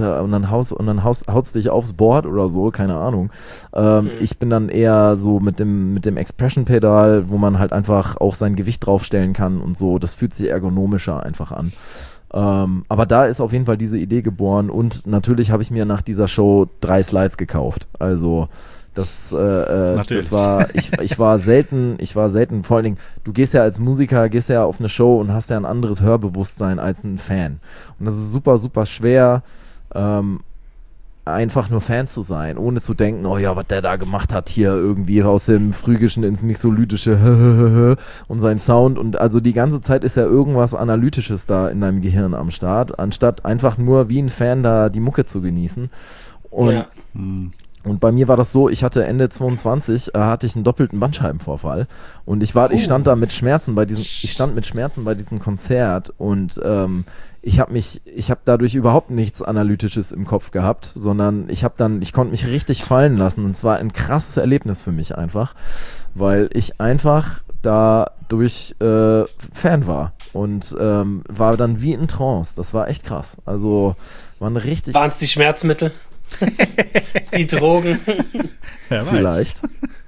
und dann haut's dich aufs Board oder so, keine Ahnung. Ich bin dann eher so mit dem Expression-Pedal, wo man halt einfach auch sein Gewicht draufstellen kann und so. Das fühlt sich ergonomischer einfach an. Aber da ist auf jeden Fall diese Idee geboren und natürlich habe ich mir nach dieser Show 3 Slides gekauft. Also das war, ich war selten, vor allen Dingen, du gehst ja als Musiker, auf eine Show und hast ja ein anderes Hörbewusstsein als ein Fan. Und das ist super, super schwer, einfach nur Fan zu sein, ohne zu denken, oh ja, was der da gemacht hat, hier irgendwie aus dem Phrygischen ins Mixolytische und sein Sound und also die ganze Zeit ist ja irgendwas Analytisches da in deinem Gehirn am Start, anstatt einfach nur wie ein Fan da die Mucke zu genießen. Und bei mir war das so, ich hatte Ende 22, hatte ich einen doppelten Bandscheibenvorfall und ich stand mit Schmerzen bei diesem Konzert und ich habe dadurch überhaupt nichts Analytisches im Kopf gehabt, sondern ich konnte mich richtig fallen lassen und es war ein krasses Erlebnis für mich einfach, weil ich einfach dadurch Fan war und war dann wie in Trance, das war echt krass, also waren es die Schmerzmittel? Die Drogen. Ja, vielleicht.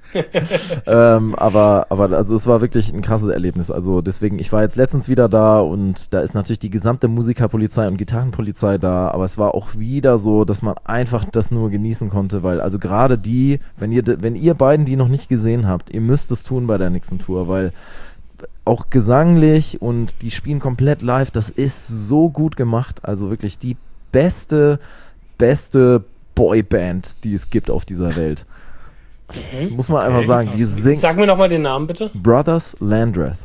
Aber also es war wirklich ein krasses Erlebnis. Also deswegen, ich war jetzt letztens wieder da und da ist natürlich die gesamte Musikerpolizei und Gitarrenpolizei da, aber es war auch wieder so, dass man einfach das nur genießen konnte, weil also gerade wenn ihr beiden die noch nicht gesehen habt, ihr müsst es tun bei der nächsten Tour, weil auch gesanglich und die spielen komplett live, das ist so gut gemacht, also wirklich die beste Boyband, die es gibt auf dieser Welt. Muss man einfach sagen. Die Sag mir nochmal den Namen, bitte. Brothers Landreth.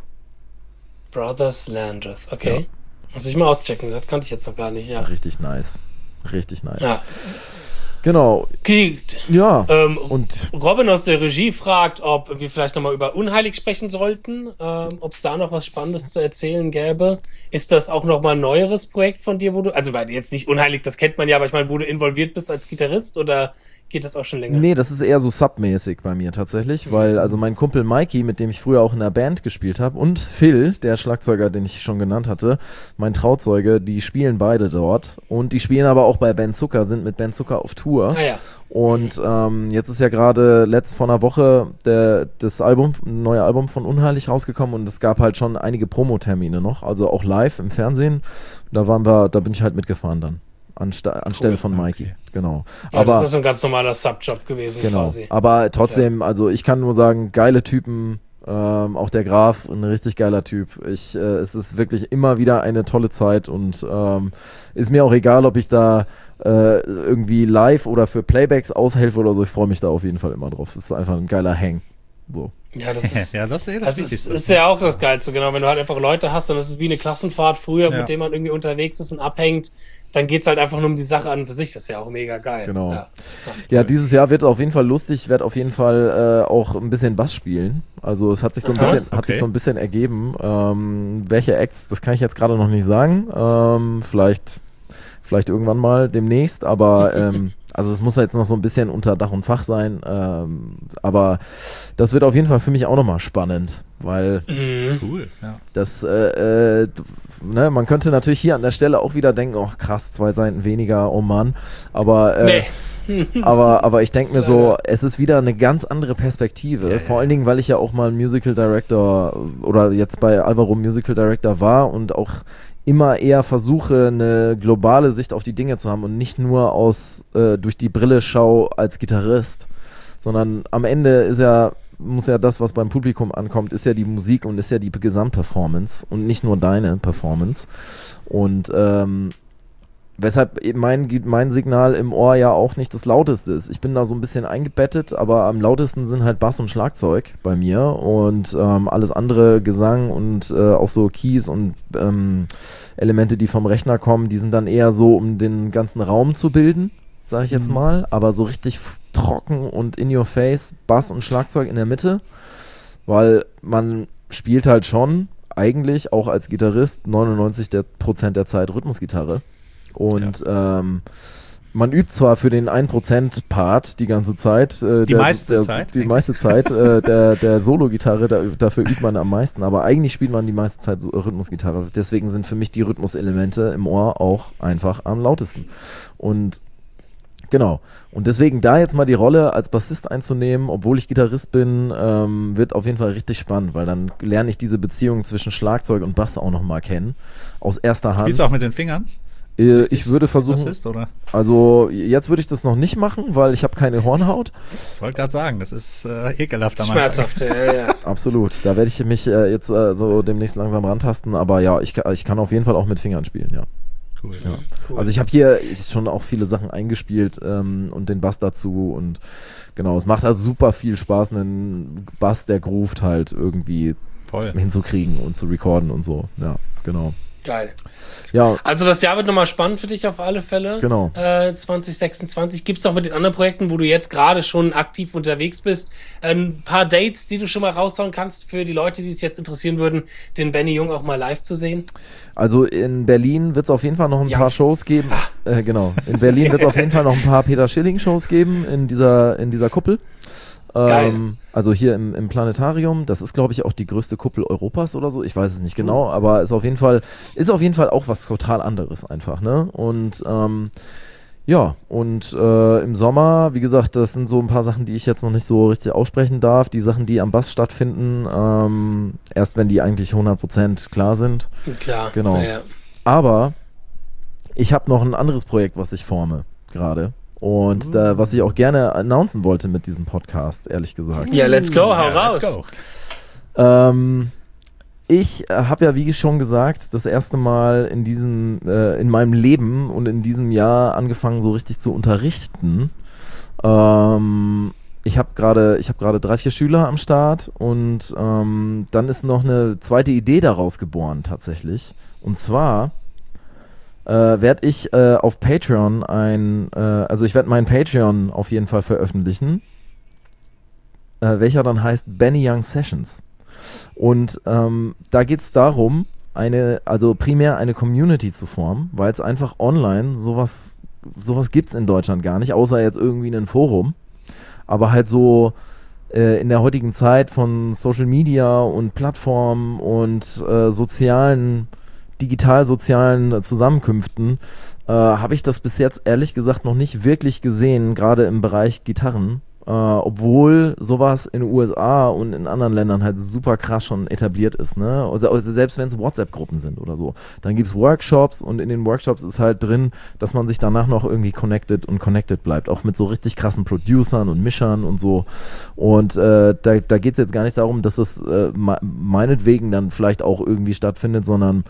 Okay. Ja. Muss ich mal auschecken, das kannte ich jetzt noch gar nicht, ja. Richtig nice. Ja. Genau. Ja. Und Robin aus der Regie fragt, ob wir vielleicht nochmal über Unheilig sprechen sollten, ob es da noch was Spannendes zu erzählen gäbe. Ist das auch nochmal ein neueres Projekt von dir, weil jetzt nicht Unheilig, das kennt man ja, aber ich meine, wo du involviert bist als Gitarrist oder geht das auch schon länger? Nee, das ist eher so submäßig bei mir tatsächlich, weil also mein Kumpel Mikey, mit dem ich früher auch in der Band gespielt habe, und Phil, der Schlagzeuger, den ich schon genannt hatte, mein Trauzeuge, die spielen beide dort und die spielen aber auch bei Ben Zucker, sind mit Ben Zucker auf Tour. Ah ja. Und jetzt ist ja gerade vor einer Woche ein neue Album von Unheilig rausgekommen und es gab halt schon einige Promotermine noch, also auch live im Fernsehen. Da bin ich halt mitgefahren dann. Anstelle von Mikey, okay. Genau. Ja, aber das ist ein ganz normaler Subjob gewesen quasi. Aber trotzdem, also ich kann nur sagen, geile Typen, auch der Graf, ein richtig geiler Typ. Es ist wirklich immer wieder eine tolle Zeit und ist mir auch egal, ob ich da irgendwie live oder für Playbacks aushelfe oder so, ich freue mich da auf jeden Fall immer drauf. Es ist einfach ein geiler Hang. So. Ja, das ist, das ist ja auch das Geilste, genau. Wenn du halt einfach Leute hast, dann ist es wie eine Klassenfahrt früher, mit dem man irgendwie unterwegs ist und abhängt. Dann geht's halt einfach nur um die Sache an und für sich. Das ist ja auch mega geil. Genau. Ja, dieses Jahr wird auf jeden Fall lustig. Ich werde auf jeden Fall auch ein bisschen Bass spielen. Also es hat sich so ein bisschen ergeben. Welche Acts, das kann ich jetzt gerade noch nicht sagen. Vielleicht irgendwann mal demnächst, aber also es muss jetzt noch so ein bisschen unter Dach und Fach sein, aber das wird auf jeden Fall für mich auch nochmal spannend, weil cool, ja. Das, man könnte natürlich hier an der Stelle auch wieder denken, oh krass, 2 Seiten weniger, oh Mann, aber aber ich denke mir so, es ist wieder eine ganz andere Perspektive, vor allen Dingen, weil ich ja auch mal Musical Director oder jetzt bei Alvaro Musical Director war und auch immer eher versuche, eine globale Sicht auf die Dinge zu haben und nicht nur durch die Brille schau als Gitarrist, sondern am Ende muss ja das, was beim Publikum ankommt, ist ja die Musik und ist ja die Gesamtperformance und nicht nur deine Performance. Und weshalb mein Signal im Ohr ja auch nicht das lauteste ist. Ich bin da so ein bisschen eingebettet, aber am lautesten sind halt Bass und Schlagzeug bei mir und alles andere, Gesang und auch so Keys und Elemente, die vom Rechner kommen, die sind dann eher so, um den ganzen Raum zu bilden, sage ich jetzt mal, aber so richtig trocken und in your face, Bass und Schlagzeug in der Mitte, weil man spielt halt schon eigentlich auch als Gitarrist 99% der Zeit Rhythmusgitarre. Und Man übt zwar für den 1%-Part die ganze Zeit. Die meiste Zeit. Die meiste Zeit der Solo-Gitarre, dafür übt man am meisten. Aber eigentlich spielt man die meiste Zeit Rhythmusgitarre. Deswegen sind für mich die Rhythmuselemente im Ohr auch einfach am lautesten. Und genau. Und deswegen da jetzt mal die Rolle als Bassist einzunehmen, obwohl ich Gitarrist bin, wird auf jeden Fall richtig spannend, weil dann lerne ich diese Beziehung zwischen Schlagzeug und Bass auch nochmal kennen. Aus erster Hand. Spielst du auch mit den Fingern? Ich würde versuchen, Bassist, oder? Also jetzt würde ich das noch nicht machen, weil ich habe keine Hornhaut. Ich wollte gerade sagen, das ist ekelhaft. Schmerzhaft, ja. Absolut, da werde ich mich jetzt so demnächst langsam rantasten, aber ja, ich kann auf jeden Fall auch mit Fingern spielen, ja. Cool. Ja. Cool. Also ich habe hier schon auch viele Sachen eingespielt und den Bass dazu und genau, es macht also super viel Spaß, einen Bass, der groovt halt irgendwie Voll hinzukriegen und zu recorden und so, ja, genau. Geil. Ja. Also das Jahr wird nochmal spannend für dich auf alle Fälle. Genau. 2026. Gibt es auch mit den anderen Projekten, wo du jetzt gerade schon aktiv unterwegs bist, ein paar Dates, die du schon mal raushauen kannst für die Leute, die es jetzt interessieren würden, den Benny Jung auch mal live zu sehen? Also in Berlin wird es auf jeden Fall noch ein paar Shows geben. Genau. In Berlin wird es auf jeden Fall noch ein paar Peter Schilling-Shows geben in dieser Kuppel. Also hier im Planetarium, das ist glaube ich auch die größte Kuppel Europas oder so, ich weiß es nicht genau, aber ist auf jeden Fall auch was total anderes einfach, ne? Und im Sommer, wie gesagt, das sind so ein paar Sachen, die ich jetzt noch nicht so richtig aussprechen darf, die Sachen, die am Bass stattfinden, erst wenn die eigentlich 100% klar sind. Klar, genau. Ja. Aber ich habe noch ein anderes Projekt, was ich forme gerade. Und was ich auch gerne announcen wollte mit diesem Podcast, ehrlich gesagt. Ja, let's go, hau raus. Let's go. Ich habe ja, wie schon gesagt, das erste Mal in meinem Leben und in diesem Jahr angefangen, so richtig zu unterrichten. Ich habe gerade 3-4 Schüler am Start und dann ist noch eine zweite Idee daraus geboren tatsächlich. Und zwar werde ich auf Patreon ich werde meinen Patreon auf jeden Fall veröffentlichen, welcher dann heißt Benny Young Sessions. Und da geht es darum, primär eine Community zu formen, weil es einfach online sowas gibt es in Deutschland gar nicht, außer jetzt irgendwie ein Forum. Aber halt so in der heutigen Zeit von Social Media und Plattformen und digital-sozialen Zusammenkünften habe ich das bis jetzt ehrlich gesagt noch nicht wirklich gesehen, gerade im Bereich Gitarren, obwohl sowas in den USA und in anderen Ländern halt super krass schon etabliert ist, ne? Also selbst wenn es WhatsApp-Gruppen sind oder so. Dann gibt es Workshops und in den Workshops ist halt drin, dass man sich danach noch irgendwie connected bleibt, auch mit so richtig krassen Producern und Mischern und so. Und da geht es jetzt gar nicht darum, dass es meinetwegen dann vielleicht auch irgendwie stattfindet, sondern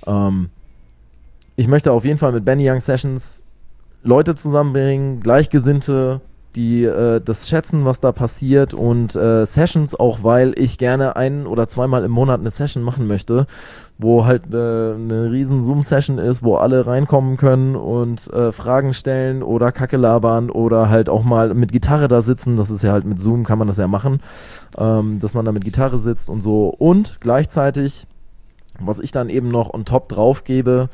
ich möchte auf jeden Fall mit Benny Young Sessions Leute zusammenbringen, Gleichgesinnte, die das schätzen, was da passiert und Sessions auch, weil ich gerne 1- oder 2-mal im Monat eine Session machen möchte, wo halt eine riesen Zoom-Session ist, wo alle reinkommen können und Fragen stellen oder Kacke labern oder halt auch mal mit Gitarre da sitzen. Das ist ja halt mit Zoom, kann man das ja machen, dass man da mit Gitarre sitzt und so. Und gleichzeitig, was ich dann eben noch on top drauf gebe,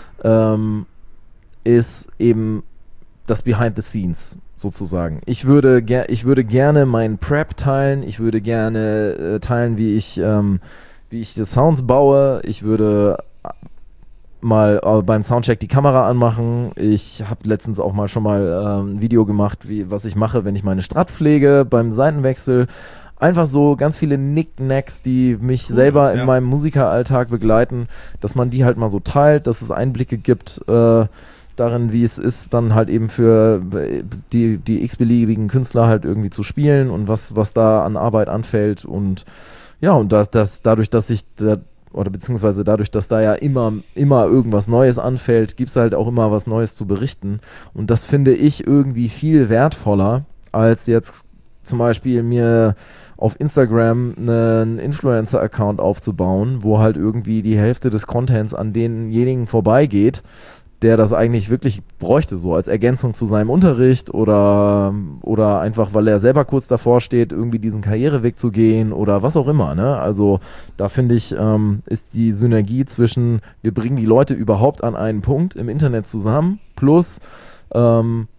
ist eben das Behind the Scenes sozusagen. Ich würde gerne meinen Prep teilen, ich würde gerne teilen, wie ich die Sounds baue, ich würde mal beim Soundcheck die Kamera anmachen. Ich habe letztens auch schon mal ein Video gemacht, was ich mache, wenn ich meine Strat pflege beim Seitenwechsel. Einfach so ganz viele Knickknacks, die mich selber in meinem Musikeralltag begleiten, dass man die halt mal so teilt, dass es Einblicke gibt darin, wie es ist, dann halt eben für die x-beliebigen Künstler halt irgendwie zu spielen und was da an Arbeit anfällt und ja, und dadurch, dass da ja immer irgendwas Neues anfällt, gibt es halt auch immer was Neues zu berichten und das finde ich irgendwie viel wertvoller, als jetzt zum Beispiel mir auf Instagram einen Influencer-Account aufzubauen, wo halt irgendwie die Hälfte des Contents an denjenigen vorbeigeht, der das eigentlich wirklich bräuchte, so als Ergänzung zu seinem Unterricht oder einfach, weil er selber kurz davor steht, irgendwie diesen Karriereweg zu gehen oder was auch immer, ne? Also da finde ich, ist die Synergie zwischen, wir bringen die Leute überhaupt an einen Punkt im Internet zusammen, plus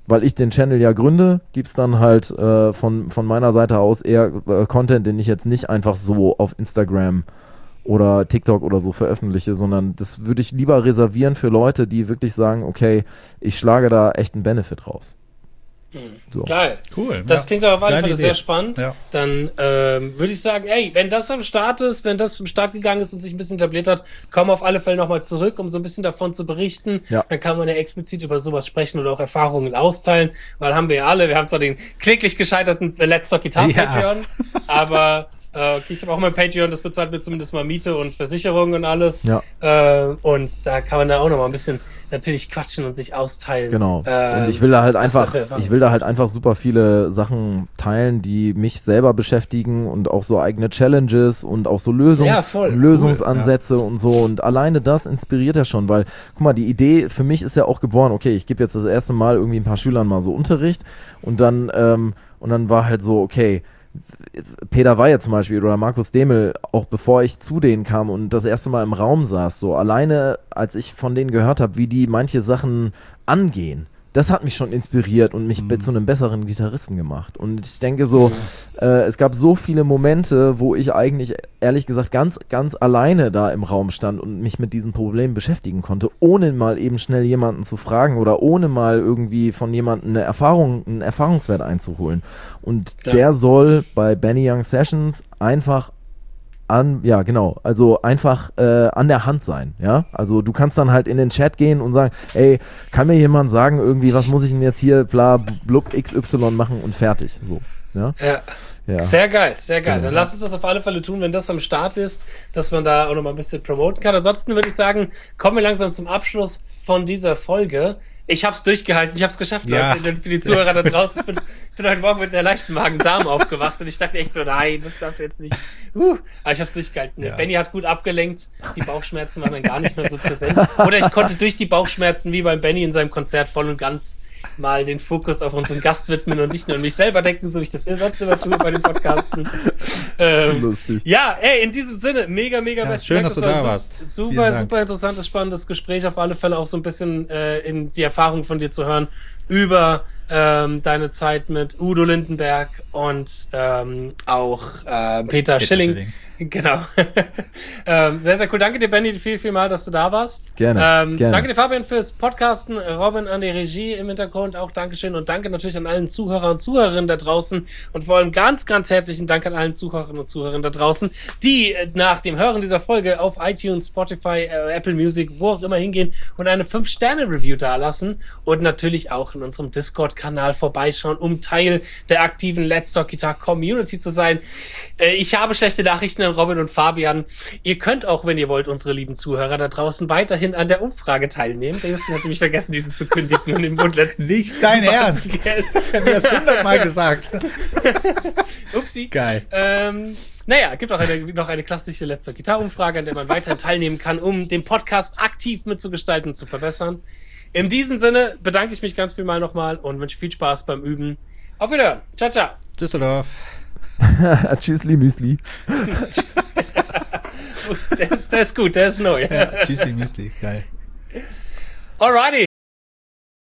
weil ich den Channel ja gründe, gibt's dann halt von meiner Seite aus eher Content, den ich jetzt nicht einfach so auf Instagram oder TikTok oder so veröffentliche, sondern das würde ich lieber reservieren für Leute, die wirklich sagen, okay, ich schlage da echt einen Benefit raus. So. Geil. Cool. Das klingt auf alle Fälle sehr spannend. Ja. Dann würde ich sagen, ey, wenn das am Start ist, wenn das zum Start gegangen ist und sich ein bisschen etabliert hat, komm auf alle Fälle nochmal zurück, um so ein bisschen davon zu berichten. Ja. Dann kann man ja explizit über sowas sprechen oder auch Erfahrungen austeilen, weil haben wir ja alle, wir haben zwar den kläglich gescheiterten Let's Talk Guitar Patreon, aber ich habe auch mein Patreon, das bezahlt mir zumindest mal Miete und Versicherung und alles. Ja. Und da kann man da auch noch mal ein bisschen natürlich quatschen und sich austeilen. Genau. Und ich will da halt einfach super viele Sachen teilen, die mich selber beschäftigen und auch so eigene Challenges und auch so Lösungsansätze und so. Und alleine das inspiriert ja schon, weil, guck mal, die Idee für mich ist ja auch geboren, okay, ich gebe jetzt das erste Mal irgendwie ein paar Schülern mal so Unterricht und dann war halt so, okay, Peter Weihe zum Beispiel oder Markus Demel, auch bevor ich zu denen kam und das erste Mal im Raum saß, so alleine, als ich von denen gehört habe, wie die manche Sachen angehen, das hat mich schon inspiriert und mich zu einem besseren Gitarristen gemacht. Und ich denke so, es gab so viele Momente, wo ich eigentlich, ehrlich gesagt, ganz, ganz alleine da im Raum stand und mich mit diesen Problemen beschäftigen konnte, ohne mal eben schnell jemanden zu fragen oder ohne mal irgendwie von jemandem einen Erfahrungswert einzuholen. Und der soll bei Benny Young Sessions einfach an der Hand sein, ja, also du kannst dann halt in den Chat gehen und sagen, ey, kann mir jemand sagen irgendwie, was muss ich denn jetzt hier bla blub XY machen und fertig, so, ja. Ja. Sehr geil, sehr geil. Dann lass uns das auf alle Fälle tun, wenn das am Start ist, dass man da auch noch mal ein bisschen promoten kann. Ansonsten würde ich sagen, kommen wir langsam zum Abschluss von dieser Folge. Ich hab's durchgehalten, ich hab's geschafft, Leute, denn für die Zuhörer da draußen. Ich bin heute Morgen mit einer leichten Magen-Darm aufgewacht und ich dachte echt so, nein, das darf jetzt nicht. Aber ich hab's durchgehalten. Ja. Benny hat gut abgelenkt, die Bauchschmerzen waren dann gar nicht mehr so präsent. Oder ich konnte durch die Bauchschmerzen, wie beim Benny in seinem Konzert, voll und ganz mal den Fokus auf unseren Gast widmen und nicht nur an mich selber denken, so wie ich das sonst immer tue bei den Podcasten. Lustig. Ja, ey, in diesem Sinne, mega besten schön, Dank. dass du da warst. Super interessantes, spannendes Gespräch. Auf alle Fälle auch so ein bisschen in die Erfahrung von dir zu hören über deine Zeit mit Udo Lindenberg und auch Peter Schilling. Genau. Sehr, sehr cool. Danke dir, Benny, viel mal, dass du da warst. Gerne. Danke dir, Fabian, fürs Podcasten. Robin an der Regie im Hintergrund. Auch Dankeschön. Und danke natürlich an allen Zuhörer und Zuhörerinnen da draußen. Und vor allem ganz, ganz herzlichen Dank an allen Zuhörerinnen und Zuhörern da draußen, die nach dem Hören dieser Folge auf iTunes, Spotify, Apple Music, wo auch immer hingehen und eine 5-Sterne-Review dalassen. Und natürlich auch in unserem Discord-Kanal vorbeischauen, um Teil der aktiven Let's Talk Guitar Community zu sein. Ich habe schlechte Nachrichten an Robin und Fabian. Ihr könnt auch, wenn ihr wollt, unsere lieben Zuhörer da draußen weiterhin an der Umfrage teilnehmen. Der Justin hat nämlich vergessen, diese zu kündigen und im Bund letzten. Nicht dein Ernst. Ich habe das 100-mal gesagt. Upsi. Geil. Naja, gibt auch noch eine klassische letzte Gitarrenumfrage, an der man weiterhin teilnehmen kann, um den Podcast aktiv mitzugestalten und zu verbessern. In diesem Sinne bedanke ich mich ganz viel mal nochmal und wünsche viel Spaß beim Üben. Auf Wiedersehen. Ciao, ciao. Düsseldorf. Tschüssli, Müsli. Der ist gut, der ist neu. Ja, tschüssli, Müsli. Geil. Alrighty.